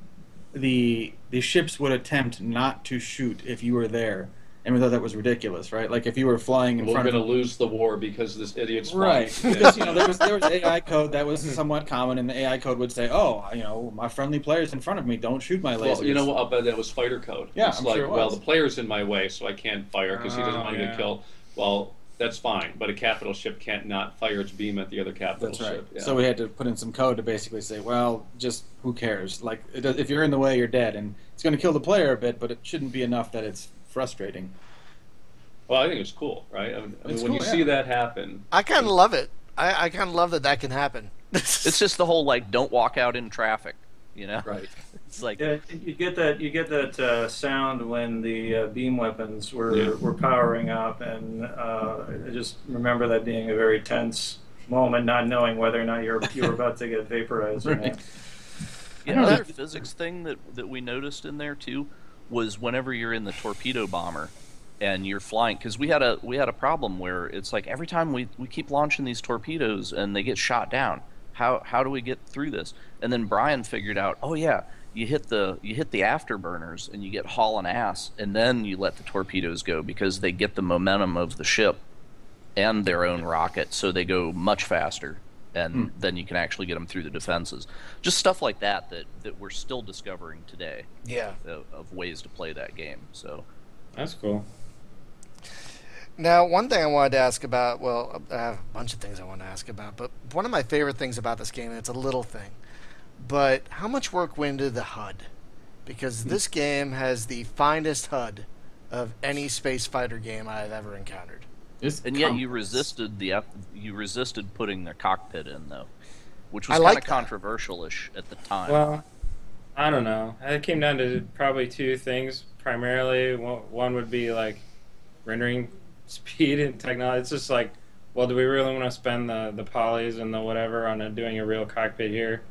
the the ships would attempt not to shoot if you were there, and we thought that was ridiculous, right? Like if you were flying in We're front going of to lose the war because this idiot's right, flying. because you know there was there was A I code that was somewhat common, and the A I code would say, "Oh, you know, my friendly player's in front of me. Don't shoot my lasers." Well, you know what? I'll bet that was fighter code. Yeah, it's I'm like, sure it well, was. the player's in my way, so I can't fire because he doesn't Oh, want to yeah. get killed. Well, that's fine, but a capital ship can't not fire its beam at the other capital That's right. ship. Yeah. So we had to put in some code to basically say, well, just who cares? Like, it does, if you're in the way, you're dead, and it's going to kill the player a bit, but it shouldn't be enough that it's frustrating. Well, I think it's cool, right? I mean, I mean, It's when cool, you yeah. see that happen, I kind of love it. I, I kind of love that that can happen. it's just the whole like, don't walk out in traffic. You know, right? it's like Yeah, you get that you get that uh, sound when the uh, beam weapons were Yeah. were powering up, and uh, I just remember that being a very tense moment, not knowing whether or not you're you were about to get vaporized or not. Yeah, another physics thing that, that we noticed in there too was whenever you're in the torpedo bomber and you're flying, because we had a we had a problem where it's like every time we, we keep launching these torpedoes and they get shot down. How how do we get through this? And then Brian figured out, oh yeah, you hit the you hit the afterburners and you get hauling ass, and then you let the torpedoes go because they get the momentum of the ship and their own rocket, so they go much faster. And Hmm. then you can actually get them through the defenses. Just stuff like that that, that we're still discovering today Yeah. of, of ways to play that game. So That's cool. Now, one thing I wanted to ask about, well, I have a bunch of things I want to ask about, but one of my favorite things about this game, and it's a little thing, but how much work went into the H U D? Because this game has the finest H U D of any space fighter game I've ever encountered. It's And yet you complex. resisted the ep- you resisted putting the cockpit in though, which I was kind like of that. controversial-ish at the time. Well, I don't know. It came down to probably two things. Primarily, one one would be like rendering speed and technology. It's just like, well, do we really want to spend the, the polys and the whatever on a, doing a real cockpit here?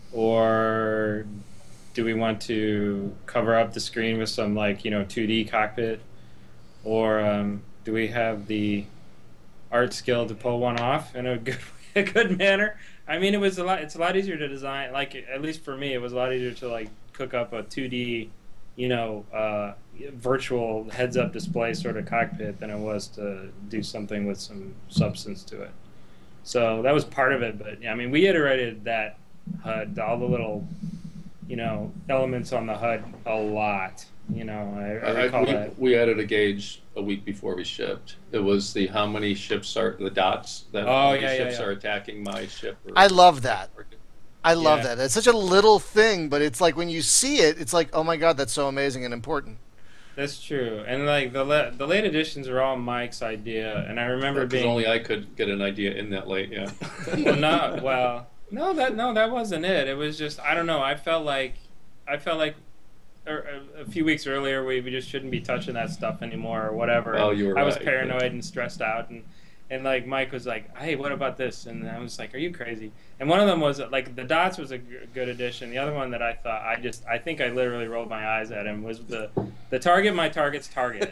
Or do we want to cover up the screen with some, like, you know, two D cockpit? Or um, do we have the art skill to pull one off in a good a good manner? I mean, it was a lot. It's a lot easier to design. Like, at least for me, it was a lot easier to like cook up a two D, you know, uh, virtual heads-up display sort of cockpit than it was to do something with some substance to it. So that was part of it. But yeah, I mean, we iterated that H U D, all the little, you know, elements on the H U D a lot. You know, I, I I, recall we, that. we added a gauge a week before we shipped. It was the how many ships are the dots that Oh, how many yeah, yeah, ships yeah. are attacking my ship. Or, I love that. I love Yeah. that. It's such a little thing, but it's like when you see it, it's like, oh my god, that's so amazing and important. That's true. And like the la- the late editions are all Mike's idea, and I remember Because being only I could get an idea in that late. Yeah. well, no, well, no, that no, that wasn't it. It was just I don't know. I felt like I felt like er, a, a few weeks earlier we, we just shouldn't be touching that stuff anymore or whatever. Oh, you were I was right, paranoid yeah. and stressed out, and and like Mike was like, "Hey, what about this?" And I was like, "Are you crazy?" And one of them was like the dots was a g- good addition. The other one that I thought I just I think I literally rolled my eyes at him was the the target my target's target.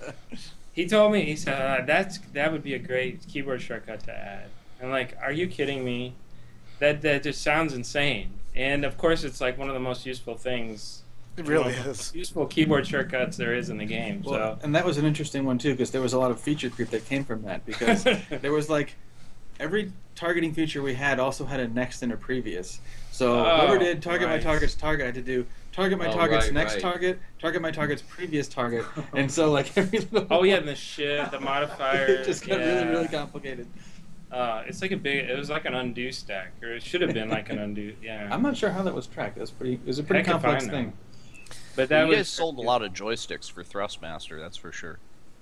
He told me, he said, uh, that's that would be a great keyboard shortcut to add. I'm like, are you kidding me? That that just sounds insane. And of course, it's like one of the most useful things, It really you know, is. useful keyboard shortcuts there is in the game. Well, and that was an interesting one too, because there was a lot of feature creep that came from that. Because there was like every targeting feature we had also had a next and a previous. So Oh, whoever did target right. my target's target, I had to do target my Oh, target's right, next right. target, target my target's previous target, and so like every little So, oh yeah, and the shift, the modifier. it just got yeah. really really complicated. Uh, it's like a big. It was like an undo stack, or it should have been like an undo. Yeah. I'm not sure how that was tracked. That's pretty. It was a pretty Heck if I complex know. thing. But that you was guys sold a lot of joysticks for Thrustmaster, that's for sure.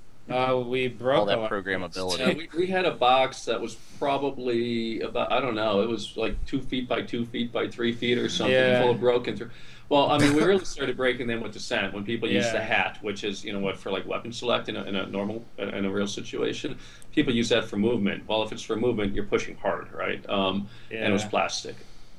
Uh, we broke All that a lot. programmability. Yeah, we, we had a box that was probably about, I don't know, it was like two feet by two feet by three feet or something, Yeah. full of broken through. Well, I mean, we really started breaking them with Descent when people use Yeah. the hat, which is, you know what, for like weapon select in a, in a normal, in a real situation. People use that for movement. Well, if it's for movement, you're pushing hard, right? Um, And it was Yeah. plastic.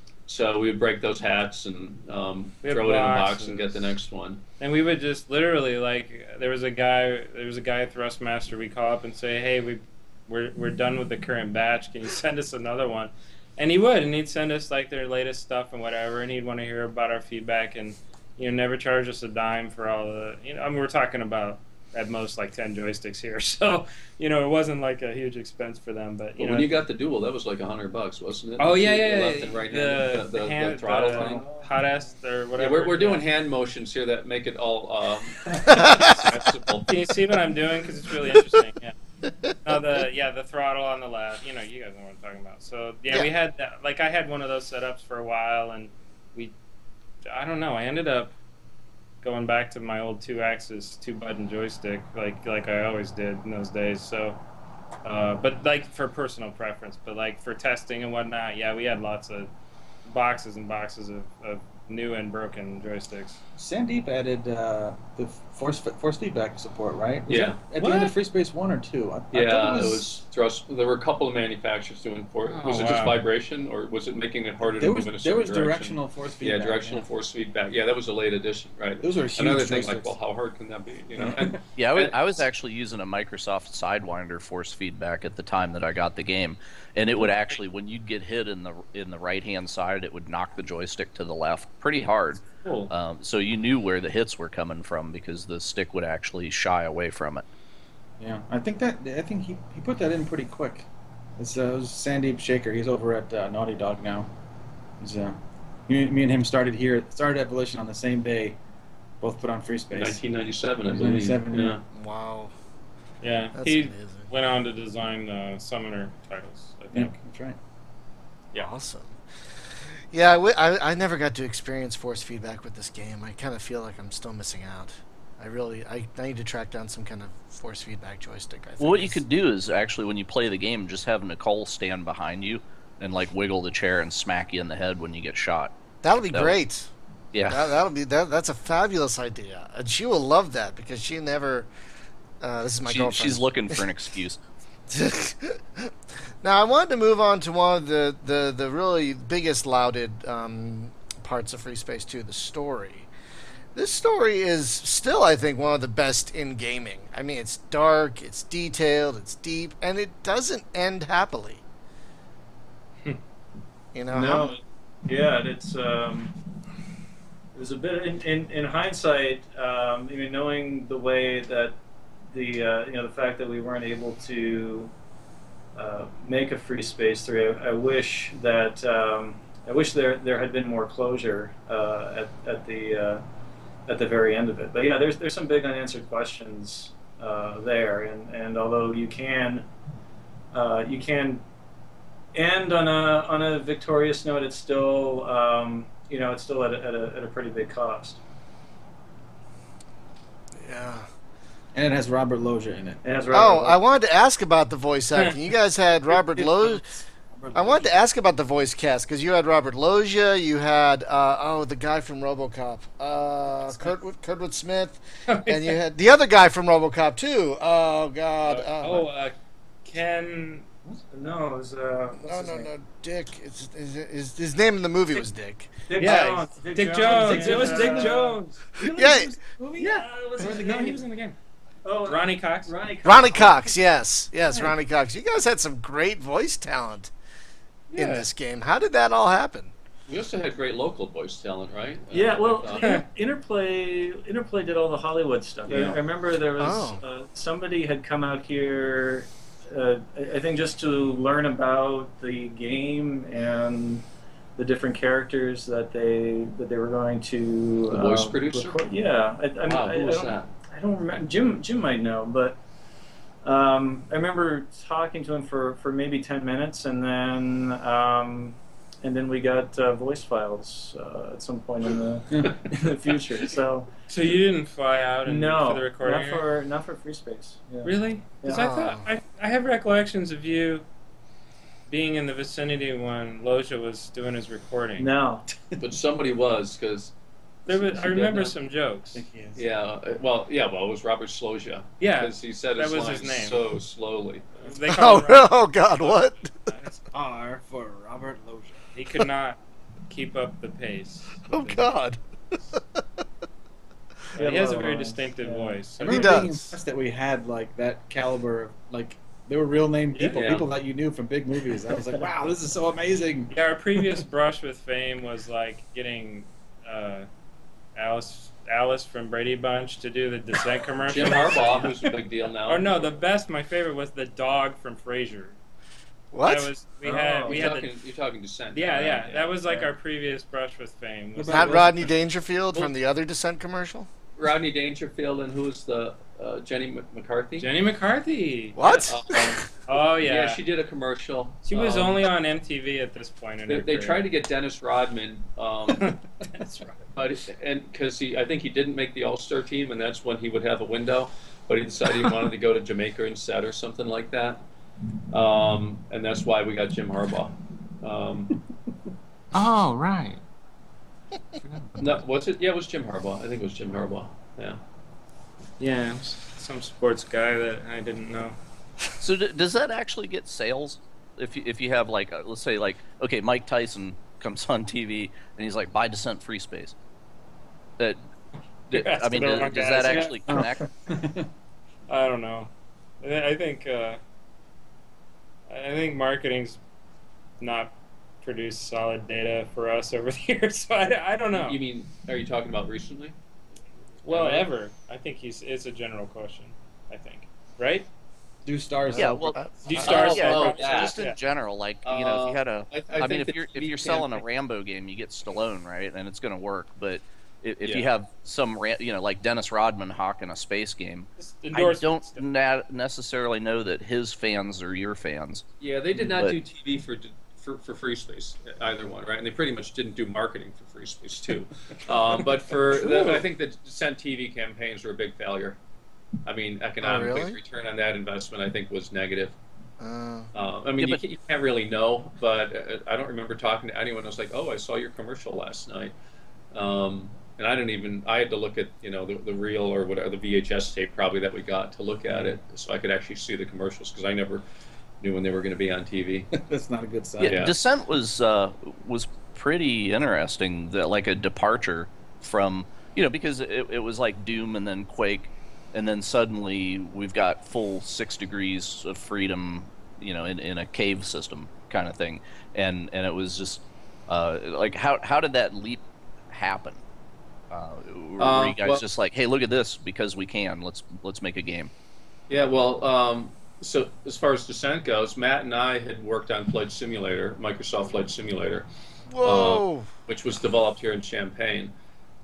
So we would break those hats and um, We had throw it in a box and boxes. get the next one. And we would just literally like there was a guy there was a guy at Thrustmaster we call up and say, hey, we we're we're done with the current batch. Can you send us another one? And he would, and he'd send us like their latest stuff and whatever, and he'd want to hear about our feedback and you know never charge us a dime for all the you know I mean we're talking about at most like ten joysticks here, so you know it wasn't like a huge expense for them, but you But know. when you got the dual, that was like a hundred bucks, wasn't it? Oh yeah, The yeah, yeah. left and right the, hand, the, the, the, hand, the throttle the thing. hot ass or whatever. Yeah, we're, we're doing yeah. hand motions here that make it all uh, accessible. Can you see what I'm doing? Because it's really interesting. Yeah. No, the yeah the throttle on the left. You know, you guys know what I'm talking about. So yeah, Yeah. we had that. Like I had one of those setups for a while, and we, I don't know. I ended up going back to my old two-axis, two-button joystick, like like I always did in those days. So, uh, but like for personal preference, but like for testing and whatnot, yeah, we had lots of boxes and boxes of, of new and broken joysticks. Sandeep added uh, the force force feedback support, right? Was Yeah. that at the end What? of Free Space One or two? I, I Yeah, thought it was thrust. There were a couple of manufacturers doing for it. Oh, Was it just wow. vibration, or was it making it harder There to was move in a there certain was direction? directional force feedback. Yeah, directional yeah. force feedback. Yeah, that was a late addition, right? Those are huge Another thing, joysticks. like, well, how hard can that be? You know, and, Yeah, I was, and- I was actually using a Microsoft Sidewinder force feedback at the time that I got the game, and it would actually, when you'd get hit in the in the right hand side, it would knock the joystick to the left pretty hard. Cool. Um, so you knew where the hits were coming from because the stick would actually shy away from it. Yeah, I think that I think he, he put that in pretty quick. It's uh, it was Sandeep Shaker. He's over at uh, Naughty Dog now. He's, uh, me, me and him started here, started at Volition on the same day. Both put on Free Space. nineteen ninety-seven, I believe. ninety-seven, Yeah. yeah. Wow. Yeah, That's he amazing. went on to design uh, Summoner titles, I Yeah, think. that's right. Yeah. Awesome. Yeah, I, w- I, I never got to experience force feedback with this game. I kind of feel like I'm still missing out. I really, I, I need to track down some kind of force feedback joystick. I think Well, what you is- could do is actually, when you play the game, just have Nicole stand behind you and like wiggle the chair and smack you in the head when you get shot. That'll be that- great. Yeah. That, that'll be that. That's a fabulous idea, and she will love that because she never. Uh, this is my She- girlfriend. she's looking for an excuse. Now I wanted to move on to one of the the, the really biggest lauded um, parts of Free Space two, the story. This story is still, I think, one of the best in gaming. I mean, it's dark, it's detailed, it's deep, and it doesn't end happily. You know? No, yeah, it's um, it was a bit in in, in hindsight. Um, I mean, knowing the way that the uh, you know the fact that we weren't able to uh, make a Free Space three, I, I wish that um, I wish there there had been more closure uh, at at the uh, at the very end of it. But yeah, there's there's some big unanswered questions uh, there, and and although you can uh, you can end on a on a victorious note, it's still um, you know it's still at a, at a at a pretty big cost. Yeah. And it has Robert Loggia in it. It has Oh, Robert I wanted to ask about the voice acting. You guys had Robert Loggia. Robert I wanted to Loggia. ask about the voice cast because you had Robert Loggia, you had uh, oh the guy from RoboCop, uh, Kurtwood, Kurtwood Smith, and you had the other guy from RoboCop too. Oh God. Uh, Uh, oh, uh, Ken. No, it was uh, what's no, his no, name? no, Dick. It's, his, his, his name in the movie was Dick. Dick Yeah, Jones. Dick, Jones. Dick It was Jones. Dick Uh, Jones. Yeah, Yeah, was Where's the no, game? he was in the game. Oh, Ronnie Cox. Ronnie Cox. Ronnie Cox. Yes, yes, Ronnie Cox. You guys had some great voice talent in Yeah. this game. How did that all happen? We also had great local voice talent, right? Yeah, Uh, well, uh, Inter- Interplay Interplay did all the Hollywood stuff. I- Yeah. I remember there was Oh. uh, somebody had come out here, uh, I I think, just to learn about the game and the different characters that they that they were going to. The voice uh, producer? record. Yeah, I, I, wow, I, who I was don't, that? I don't remember. Jim Jim might know, but um, I remember talking to him for, for maybe ten minutes, and then um, and then we got uh, voice files uh, at some point in the in the future. So So you didn't fly out and no, for the recording? not for not for Free Space. Yeah. Really? Because Yeah. I thought I, I have recollections of you being in the vicinity when Loja was doing his recording. No. But somebody was, because, There was, I She did remember that. some jokes. yeah, uh, well, yeah, well, it was Robert Slozia. Yeah, Because he said that his was lines his name. so slowly. They call Oh, him Rob. oh God, what? R for Robert Loggia. He could not keep up the pace. Oh God. Yeah, he has a well, very uh, distinctive yeah. voice. I He remember being does. impressed that we had like that caliber of like they were real name people, Yeah. people that you knew from big movies. I was like, wow, this is so amazing. Yeah, our previous brush with fame was like getting uh, Alice Alice from Brady Bunch to do the Descent commercial. Jim Harbaugh, who's a big deal now. Or no, the best, my favorite was the dog from Frasier. What? That was we had Oh, we You're had talking, you're talking Descent. the, yeah, right? yeah that was like Yeah. our previous brush with fame. Was Not Well, Rodney Dangerfield from the other Descent commercial? Rodney Dangerfield, and who's the uh, Jenny M- McCarthy? Jenny McCarthy. What? Uh, um, Oh yeah. yeah, she did a commercial. She was Um, only on M T V at this point in They, her they career. tried to get Dennis Rodman, um, That's right. but and because he, I think he didn't make the All Star team, and that's when he would have a window. But he decided he wanted to go to Jamaica instead, or something like that. Um, and that's why we got Jim Harbaugh. Um, Oh, right. no, what's it? Yeah, it was Jim Harbaugh. I think it was Jim Harbaugh. Yeah. Yeah, some sports guy that I didn't know. So d- does that actually get sales? If you, if you have like uh, let's say like okay, Mike Tyson comes on T V and he's like buy Descent Free Space. That You're I asking mean, the does, wrong does guys, that yeah. actually connect? I don't know. I I think uh, I think marketing's not produced solid data for us over the years, so I, I don't know. You mean? Are you talking about recently? Well, Uh, ever. I think he's. It's a general question. I think, right? Do stars Yeah, sell well, Uh, Do uh, stars yeah, sell no, products? just in Yeah. general, like you know, if you had a, I, I I, mean, think if the you're if T V you're selling a campaign- Rambo game, you get Stallone, right, and it's going to work. But if, if Yeah. you have some, ra- you know, like Dennis Rodman hawking a space game, Just I endorsement don't stuff. na- necessarily know that his fans are your fans. Yeah, they did not But- do T V for, for for Free Space, either one, right? And they pretty much didn't do marketing for Free Space too. um, but for the, I think the Descent T V campaigns were a big failure. I mean, economically, really? the return on that investment, I think, was negative. Uh, Uh, I mean, Yeah, you, but- can't, you can't really know, but uh, I don't remember talking to anyone who was like, "Oh, I saw your commercial last night," um, and I didn't even. I had to look at you know the, the reel or whatever the V H S tape probably that we got to look at it, so I could actually see the commercials because I never knew when they were going to be on T V. That's not a good sign. Yeah, Yeah. Descent was uh, was pretty interesting. That like a departure from you know because it, it was like Doom and then Quake, and then suddenly we've got full six degrees of freedom, you know, in, in a cave system kind of thing, and and it was just uh, like how how did that leap happen? Uh, were Uh, you guys well- just like, hey, look at this because we can. Let's let's make a game. Yeah, well, um, so as far as Descent goes, Matt and I had worked on Flight Simulator, Microsoft Flight Simulator, whoa! which was developed here in Champaign.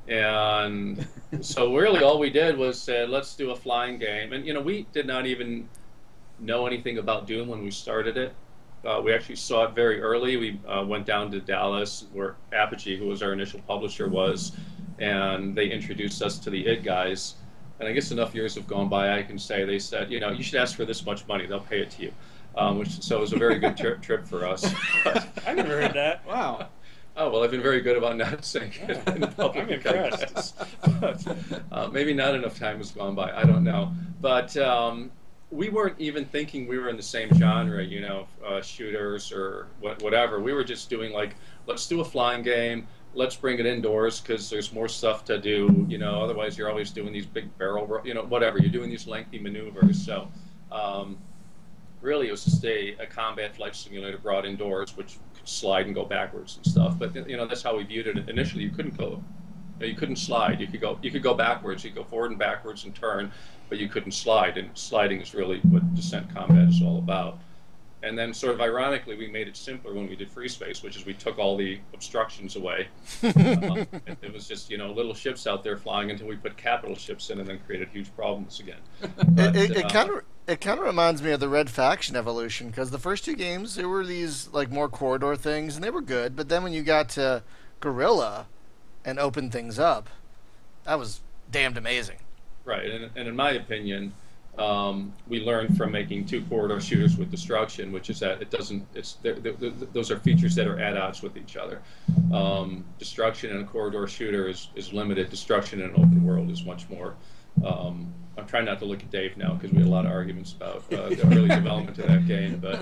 And so really all we did was said, let's do a flying game. And, you know, we did not even know anything about Doom when we started it. Uh, we actually saw it very early. We uh, went down to Dallas where Apogee, who was our initial publisher, was, and they introduced us to the I D guys. And I guess enough years have gone by, I can say they said, you know, you should ask for this much money. They'll pay it to you. Um, which, so it was a very good trip, trip for us. But, I never heard that. Wow. oh, well, I've been very good about not saying it in public. I'm impressed. I guess. But, uh, maybe not enough time has gone by. I don't know. But um, we weren't even thinking we were in the same genre, you know, uh, shooters or what, whatever. We were just doing like, let's do a flying game. Let's bring it indoors because there's more stuff to do. You know, otherwise you're always doing these big barrel, ro- you know, whatever. You're doing these lengthy maneuvers. So um, really, it was just a, a combat flight simulator brought indoors, which could slide and go backwards and stuff. But you know, that's how we viewed it initially. You couldn't go, you couldn't slide. You could go, you could go backwards. You could go forward and backwards and turn, but you couldn't slide. And sliding is really what Descent Combat is all about. And then, sort of ironically, we made it simpler when we did Free Space, which is we took all the obstructions away. um, it, it was just, you know, little ships out there flying until we put capital ships in, and then created huge problems again. But, it it uh, kind of it kind of reminds me of the Red Faction evolution because the first two games there were these like more corridor things and they were good, but then when you got to Guerrilla and opened things up, that was damned amazing. Right, and, and in my opinion, um, we learned from making two corridor shooters with destruction, which is that it doesn't. It's they're, they're, they're, those are features that are at odds with each other. Um, destruction in a corridor shooter is, is limited. Destruction in an open world is much more. Um, I'm trying not to look at Dave now because we had a lot of arguments about uh, the early development of that game, but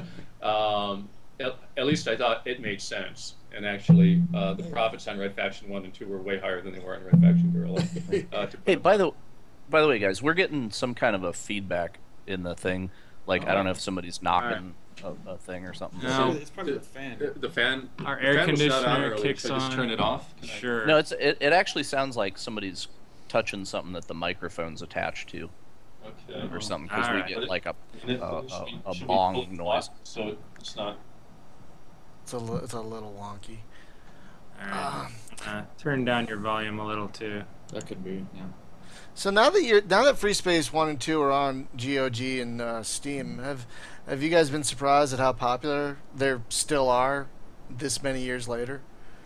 um, at, at least I thought it made sense. And actually, uh, the profits on Red Faction One and Two were way higher than they were on Red Faction Guerrilla. Uh, to put Hey, it by the by the way, guys, we're getting some kind of a feedback in the thing. Like, I don't know if somebody's knocking a, a thing or something. No. It's probably the fan. The, the fan. Our the air fan was not on conditioner earlier. kicks Should I just on. turn it off? Can I- Sure. No, it's it, it actually sounds like somebody's touching something that the microphone's attached to Okay. or something because Alright. we get like a And it- a, it should be- a, a should be bong pulled noise. flat, so it's not. It's a li- it's a little wonky. All right. Uh, turn down your volume a little too. That could be. Yeah. So now that you're now that Free Space One and Two are on G O G and uh, Steam, have have you guys been surprised at how popular they still are this many years later?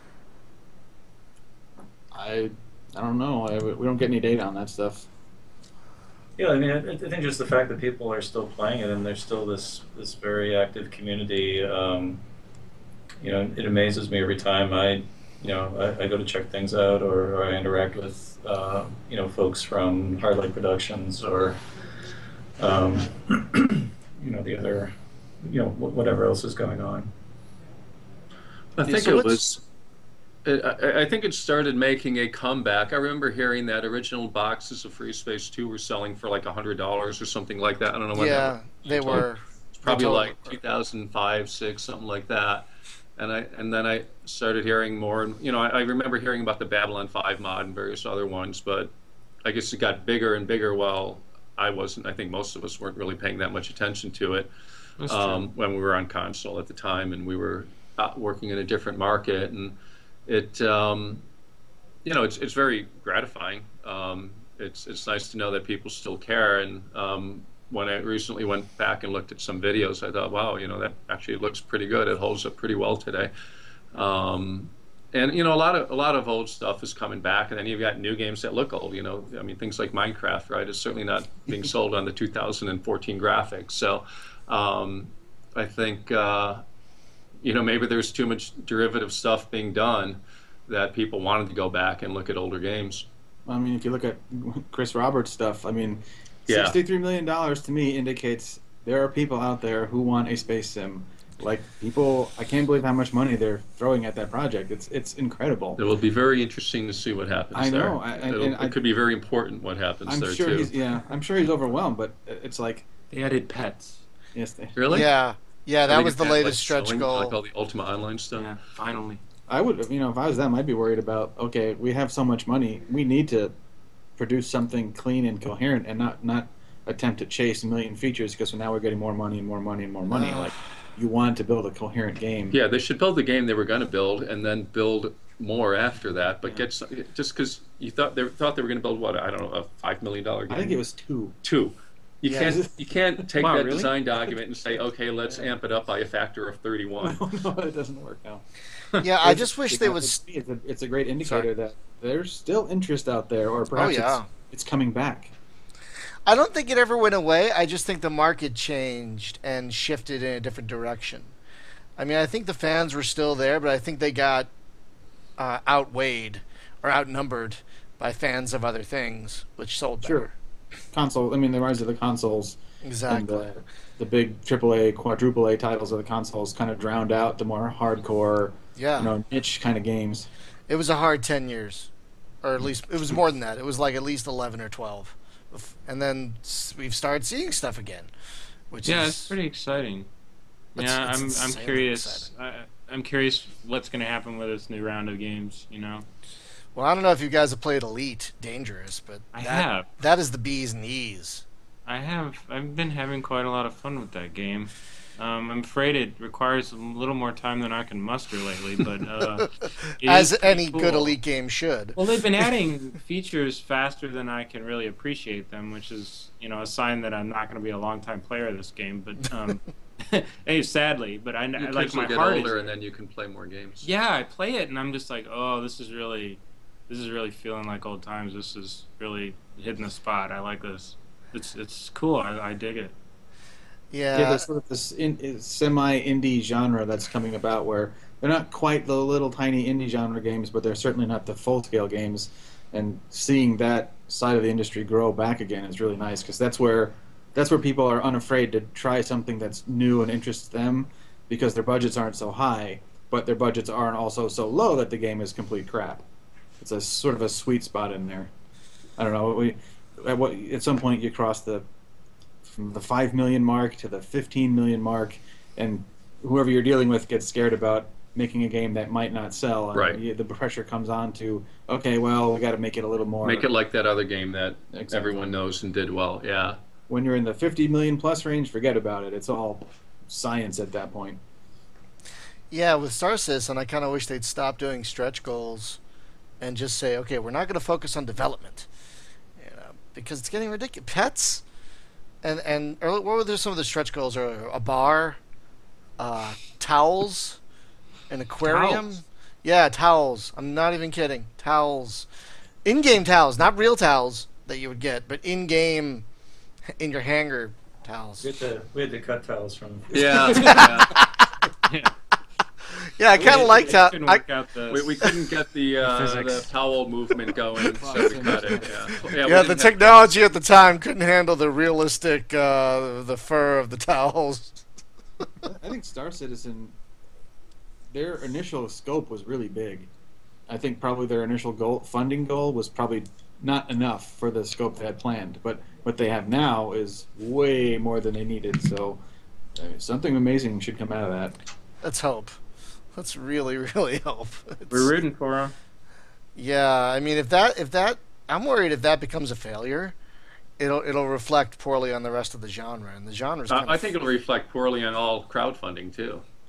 I I don't know. I, we don't get any data on that stuff. Yeah, I mean, I, I think just the fact that people are still playing it and there's still this this very active community. Um, you know, it amazes me every time I, you know, I, I go to check things out or, or I interact with, uh, you know, folks from Hardlight Productions or, um, you know, the other, you know, wh- whatever else is going on. I think so it what's- was. I, I think it started making a comeback. I remember hearing that original boxes of Free Space Two were selling for like a hundred dollars or something like that. I don't know when. Yeah, that they was. were. It's probably They like totally two thousand five, six, something like that. And I and then I started hearing more. And you know, I, I remember hearing about the Babylon five mod and various other ones, but I guess it got bigger and bigger. While I wasn't. I think most of us weren't really paying that much attention to it That's um, when we were on console at the time, and we were uh, working in a different market. And it, um, you know, it's it's very gratifying. Um, it's it's nice to know that people still care. And um, when I recently went back and looked at some videos, I thought, wow, you know, that actually looks pretty good. It holds up pretty well today. Um, and you know, a lot of a lot of old stuff is coming back, and then you've got new games that look old. You know, I mean, things like Minecraft, right, is certainly not being sold on the two thousand fourteen graphics. So, um, I think uh, you know, maybe there's too much derivative stuff being done that people wanted to go back and look at older games. I mean, if you look at Chris Roberts' stuff, I mean, Yeah. sixty-three million dollars to me indicates there are people out there who want a space sim. Like, people, I can't believe how much money they're throwing at that project. It's it's incredible. It will be very interesting to see what happens I there. know, I- and- It'll- and I- it could be very important what happens I'm there sure too. he's yeah, I'm sure he's overwhelmed, but it's like They added pets. yes, they, Really? Yeah, yeah, I that think was it's the got, latest like, stretch sewing, goal. like all the Ultima Online stuff. Yeah, finally. I would, you know, if I was them, I'd be worried about, okay, we have so much money, we need to produce something clean and coherent and not, not attempt to chase a million features because now we're getting more money and more money and more money. Like, you want to build a coherent game. Yeah, they should build the game they were going to build and then build more after that. But get some, just because you thought they thought they were going to build what I don't know a five million dollar game. I think it was two. two. You Yeah. can't you can't take Wow, that really? design document and say, okay, let's amp it up by a factor of thirty-one. no, it doesn't work out. Yeah, I just wish It's- there was. It's a, it's a great indicator Sorry. that there's still interest out there, or perhaps yeah. it's, it's coming back. I don't think it ever went away. I just think the market changed and shifted in a different direction. I mean, I think the fans were still there, but I think they got uh, outweighed or outnumbered by fans of other things, which sold better. Sure. Console. I mean, the rise of the consoles Exactly. and the, the big triple A, quadruple A titles of the consoles kind of drowned out the more hardcore, Yeah. you know, niche kind of games. It was a hard ten years. Or at least, it was more than that. It was like at least eleven or twelve. And then s- we've started seeing stuff again. Which Yeah, is, it's pretty exciting. It's- yeah, it's I'm I'm insanely curious. I, I'm curious what's going to happen with this new round of games. You know, Well, I don't know if you guys have played Elite Dangerous, but I that, have. that is the B's and E's. I have. I've been having quite a lot of fun with that game. Um, I'm afraid it requires a little more time than I can muster lately, but uh, it As is pretty any good cool. Elite game should. Well, they've been adding features faster than I can really appreciate them, which is, you know, a sign that I'm not going to be a long-time player of this game. But um, hey, sadly, but I, Your I like kids my will get heart older, is. and then you can play more games. Yeah, I play it, and I'm just like, oh, this is really, this is really feeling like old times. This is really hitting the spot. I like this. It's it's cool. I, I dig it. Yeah. Yeah, there's sort of this in, semi-indie genre that's coming about where they're not quite the little tiny indie genre games, but they're certainly not the full-scale games. And seeing that side of the industry grow back again is really nice because that's where that's where people are unafraid to try something that's new and interests them because their budgets aren't so high, but their budgets aren't also so low that the game is complete crap. It's a sort of a sweet spot in there. I don't know. We at what at some point you cross the from the five million mark to the fifteen million mark, and whoever you're dealing with gets scared about making a game that might not sell. And Right. you- the pressure comes on to, okay, well, we got to make it a little more. Make it like that other game that Exactly. everyone knows and did well. Yeah. When you're in the fifty million plus range, forget about it. It's all science at that point. Yeah, with Star Citizen, I kind of wish they'd stop doing stretch goals and just say, okay, we're not going to focus on development, you know, because it's getting ridiculous. Pets, and and early, what were there some of the stretch goals? Are a bar, uh, towels, an aquarium. Towels. Yeah, towels. I'm not even kidding. Towels, in-game towels, not real towels that you would get, but in-game, in your hangar towels. We had to, we had to cut towels from. Yeah. yeah. Yeah, I kind of liked how. Couldn't I, work out the. We, we couldn't get the uh, the Physics. towel movement going, so we cut it. Yeah, yeah, we Yeah, didn't the have- technology at the time couldn't handle the realistic, uh, the fur of the towels. I think Star Citizen, their initial scope was really big. I think probably their initial goal, funding goal, was probably not enough for the scope they had planned. But what they have now is way more than they needed. So I mean, something amazing should come out of that. Let's hope. Let's really, really hope. It's- We're rooting for him. Yeah, I mean, if that, if that, I'm worried if that becomes a failure, it'll it'll reflect poorly on the rest of the genre, and the genre's kind I, I of think it'll reflect poorly on all crowdfunding too.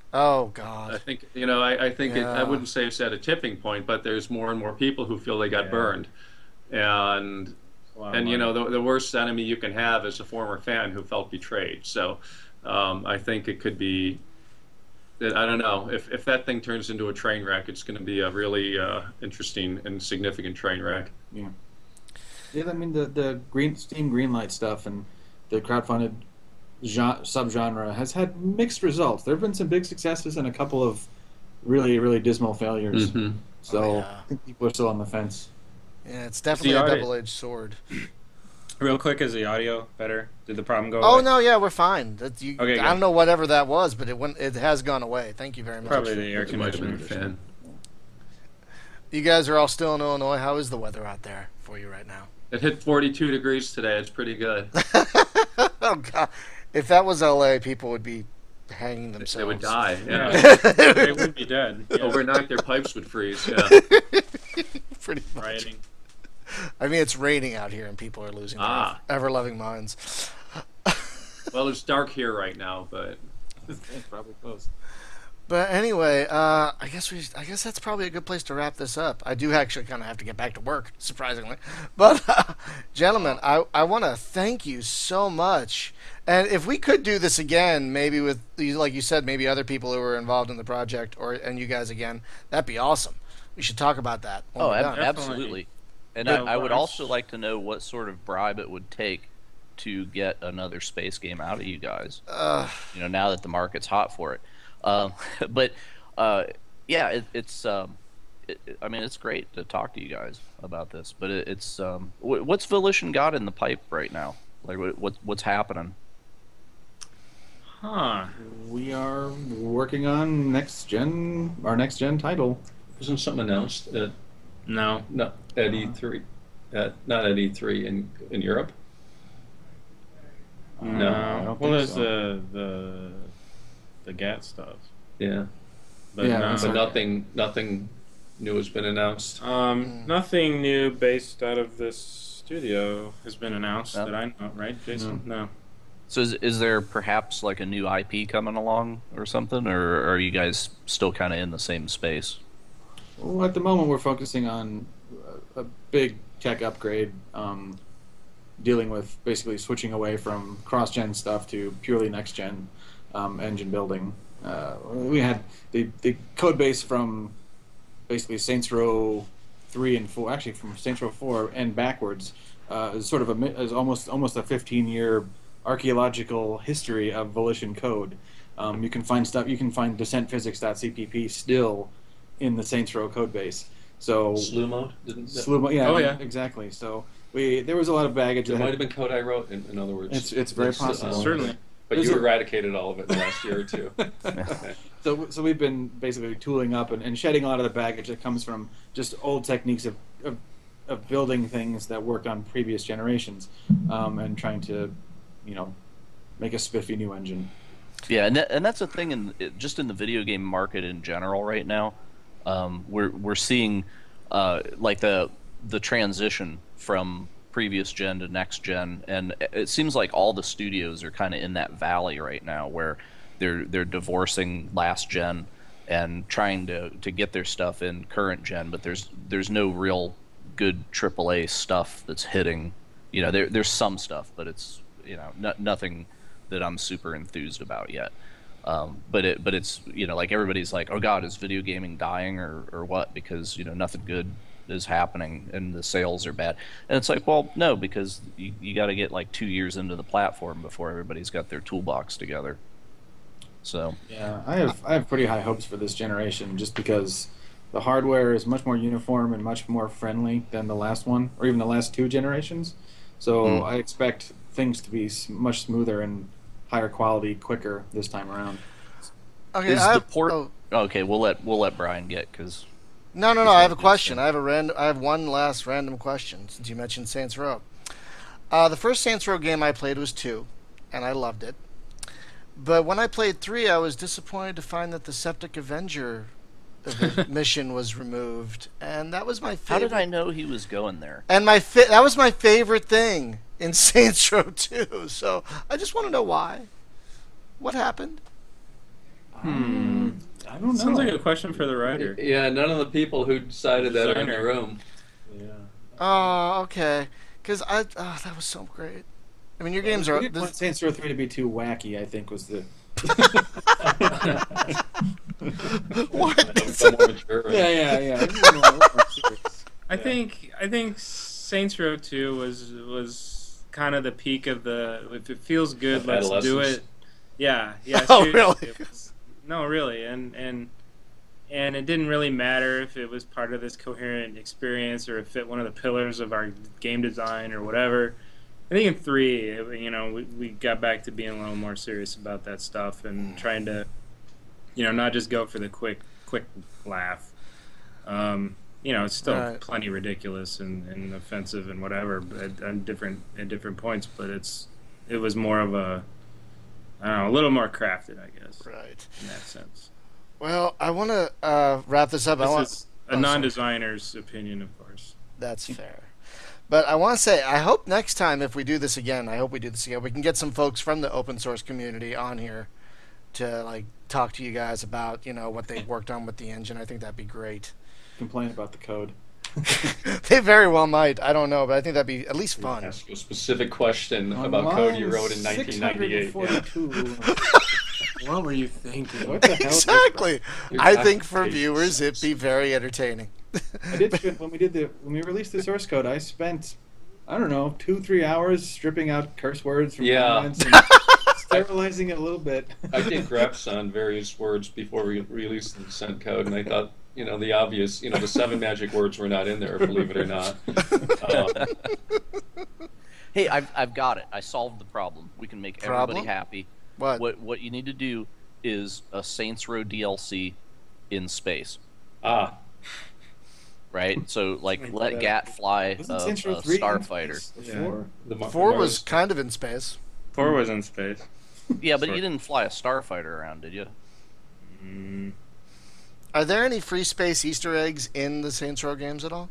Oh I God. think you know. I, I think it, I Yeah. wouldn't say it's at a tipping point, but there's more and more people who feel they got Yeah. burned, and A lot of and you money. know the the worst enemy you can have is a former fan who felt betrayed. So um, I think it could be. I don't know if if that thing turns into a train wreck, it's going to be a really uh, interesting and significant train wreck. Yeah. Yeah, I mean the the green Steam Greenlight stuff and the crowdfunded genre, subgenre has had mixed results. There have been some big successes and a couple of really really dismal failures. Mm-hmm. So Oh, yeah. I think people are still on the fence. Yeah, it's definitely a audio- double-edged sword. Real quick, is the audio better? Did the problem go Oh away? no, yeah, we're fine. That you, Okay, I good. don't know whatever that was, but it went. It has gone away. Thank you very much. Probably the air It might have been conditioner. the fan. You guys are all still in Illinois. How is the weather out there for you right now? It hit forty-two degrees today. It's pretty good. Oh God! If that was L A, people would be hanging themselves. They would die. Yeah. Yeah. They would be dead. Yeah. Overnight, their pipes would freeze. Yeah. Pretty much. Rioting. I mean, it's raining out here, and people are losing Ah. their ever-loving minds. Well, it's dark here right now, but It's probably close. But anyway, uh, I guess we. I guess that's probably a good place to wrap this up. I do actually kind of have to get back to work, surprisingly. But uh, gentlemen, I I want to thank you so much. And if we could do this again, maybe with like you said, maybe other people who were involved in the project, or and you guys again, that'd be awesome. We should talk about that. when Oh, we're ab- done. absolutely. And Yeah, I, I would well, also like to know what sort of bribe it would take to get another space game out of you guys. Uh, You know, now that the market's hot for it. Um, but uh, yeah, it, it's. Um, it, it- I mean, it's great to talk to you guys about this. But it, it's. Um, wh- what's Volition got in the pipe right now? Like, what, what what's happening? Huh. We are working on next gen, our next gen title. wasn't something announced at No. no at E three, at not at E three in in Europe? No, I don't Well, think there's so. the the the G A T stuff, Yeah, but Yeah, no. that's but right. nothing nothing new has been announced. Um, nothing new based out of this studio has been announced No. that I know, right, Jason? No. So is, is there perhaps like a new I P coming along or something, or are you guys still kind of in the same space? Well, at the moment, we're focusing on a, a big tech upgrade, um, dealing with basically switching away from cross-gen stuff to purely next-gen um, engine building. Uh, we had the, the code base from basically Saints Row three and four, actually from Saints Row four and backwards, uh, is sort of a mi- is almost almost a fifteen-year archaeological history of Volition code. Um, you can find stuff. You can find descentphysics.cpp still in the Saints Row code base. So Slew mode? Didn't that, slew, yeah, Oh, yeah. exactly. So we there was a lot of baggage. it that might had- have been code I wrote. In, in other words, It's- it's very possible. Certainly. But There's you a- eradicated all of it in the last year or two. Okay. So, so we've been basically tooling up and, and shedding a lot of the baggage that comes from just old techniques of, of, of building things that worked on previous generations, um, and trying to, you know, make a spiffy new engine. Yeah, and that, and that's a thing in it- just in the video game market in general right now. Um, we're we're seeing uh, like the the transition from previous gen to next gen, and it seems like all the studios are kind of in that valley right now where they're they're divorcing last gen and trying to, to get their stuff in current gen, but there's there's no real good triple A stuff that's hitting. You know, there there's some stuff, but it's you know no, nothing that I'm super enthused about yet. Um, but it but it's you know like everybody's like, oh God, is video gaming dying or or what? Because you know nothing good is happening and the sales are bad. And it's like, well, no, because you, you got to get like two years into the platform before everybody's got their toolbox together. So Yeah, I have I have pretty high hopes for this generation, just because the hardware is much more uniform and much more friendly than the last one, or even the last two generations. So Mm. I expect things to be s- much smoother and higher quality, quicker this time around. okay, is I the have, port? oh, Okay, we'll let we'll let Brian get because no, no, no. Is I that have a good question. stuff? I have a random. I have one last random question since you mentioned Saints Row. Uh, the first Saints Row game I played was two, and I loved it. But when I played three, I was disappointed to find that the Septic Avenger ev- mission was removed, and that was my favorite. how did I know he was going there? And my fa- that was my favorite thing in Saints Row two. So I just want to know why. What happened? Hmm. I don't know. Sounds like a question for the writer. Yeah, none of the people who decided that are in the Designer. room. Yeah. Oh, okay. Because I, oh, that was so great. I mean, your games We are. didn't want This, Saints Row three to be too wacky, I think, was the... what? Become more mature. yeah, yeah, yeah. It's a little more serious. I think I think Saints Row two was was kind of the peak of the. If it feels good, Of let's do adolescence. it. Yeah, yeah. Oh, seriously, really? it was- no, really, and and and it didn't really matter if it was part of this coherent experience or it fit one of the pillars of our game design or whatever. I think in three, it- you know, we, we got back to being a little more serious about that stuff and trying to, you know, not just go for the quick quick laugh. Um, you know, it's still Right. plenty ridiculous and, and offensive and whatever, but at, at different at different points. But it's it was more of a, I don't know, a little more crafted, I guess, Right. in that sense. Well, I want to uh, wrap this up. I This want. is oh, a sorry. non-designer's opinion, of course. That's fair. But I want to say, I hope next time, if we do this again, I hope we do this again, we can get some folks from the open source community on here to like talk to you guys about, you know, what they've worked on with the engine. I think that'd be great. Complain about the code. They very well might. I don't know, but I think that'd be at least fun. Ask you a specific question On about code you line wrote in nineteen ninety-eight. Yeah. six hundred forty-two. What were you thinking? What the hell? Exactly. Your I think for application viewers, it'd be very entertaining. I did spend, when we did the when we released the source code. I spent I don't know two three hours stripping out curse words from Yeah. comments and sterilizing it a little bit. I did grepps on various words before we released the descent code, and I thought, you know, the obvious, you know, the seven magic words were not in there, believe it or not. Um, Hey, I've I've got it. I solved the problem. We can make Problem? everybody happy. What? What what you need to do is a Saints Row D L C in space, ah, right? So like Wait, let uh, Gat fly a, Wasn't Saints Row a three in starfighter. space Yeah. before? the Mar- Four Mars- was kind of in space. Four was in space. Yeah, but Sorry. you didn't fly a starfighter around, did you? Mm, Are there any free space Easter eggs in the Saints Row games at all?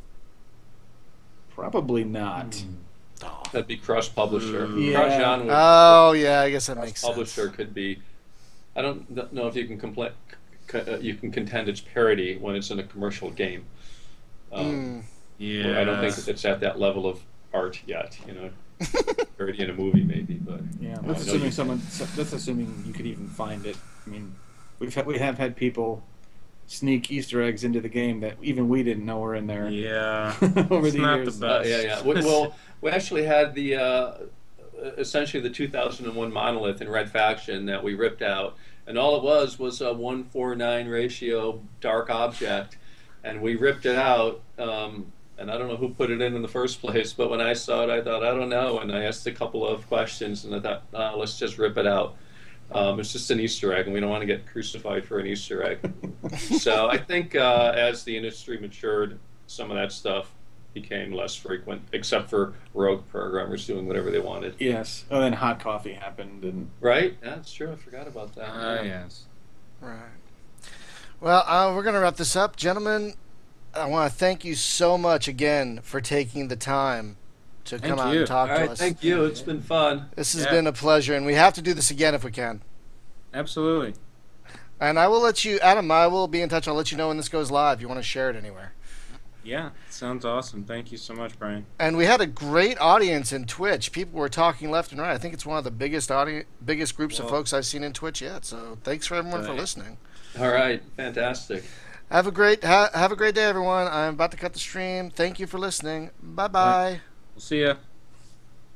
Probably not. Hmm. That'd be cross publisher. Yeah. Krajan would, Oh, yeah, I guess that makes sense. publisher could be. I don't th- know if you can compla- c- uh, you can contend it's parody when it's in a commercial game. Um, Mm. yeah. I don't think that it's at that level of art yet. You know, parody in a movie maybe, but Yeah, I that's know assuming you- someone. That's assuming you could even find it. I mean, we've had, we have had people sneak Easter eggs into the game that even we didn't know were in there. Yeah. over It's the not years. the Uh, best. yeah, yeah. We, well, we actually had the uh, essentially the two thousand one monolith in Red Faction that we ripped out, and all it was was a one four nine ratio dark object, and we ripped it out. Um, and I don't know who put it in in the first place, but when I saw it, I thought, I don't know, and I asked a couple of questions, and I thought, uh, let's just rip it out. Um, it's just an Easter egg, and we don't want to get crucified for an Easter egg. So I think uh, as the industry matured, some of that stuff became less frequent, except for rogue programmers doing whatever they wanted. Yes. Oh, then hot coffee happened, and Right? Yeah, that's true. I forgot about that. Ah, yes. Right. Well, uh, we're going to wrap this up. Gentlemen, I want to thank you so much again for taking the time to Thank come out you. and talk All to right, us. thank you. It's been fun. This has Yeah. been a pleasure, and we have to do this again if we can. Absolutely. And I will let you, Adam, I will be in touch. I'll let you know when this goes live. You want to share it anywhere. Yeah. Sounds awesome. Thank you so much, Brian. And we had a great audience in Twitch. People were talking left and right. I think it's one of the biggest audi- biggest groups of Well- folks I've seen in Twitch yet. So thanks for everyone for Right. listening. All right, fantastic. Have a great ha- have a great day, everyone. I'm about to cut the stream. Thank you for listening. Bye bye. We'll see ya.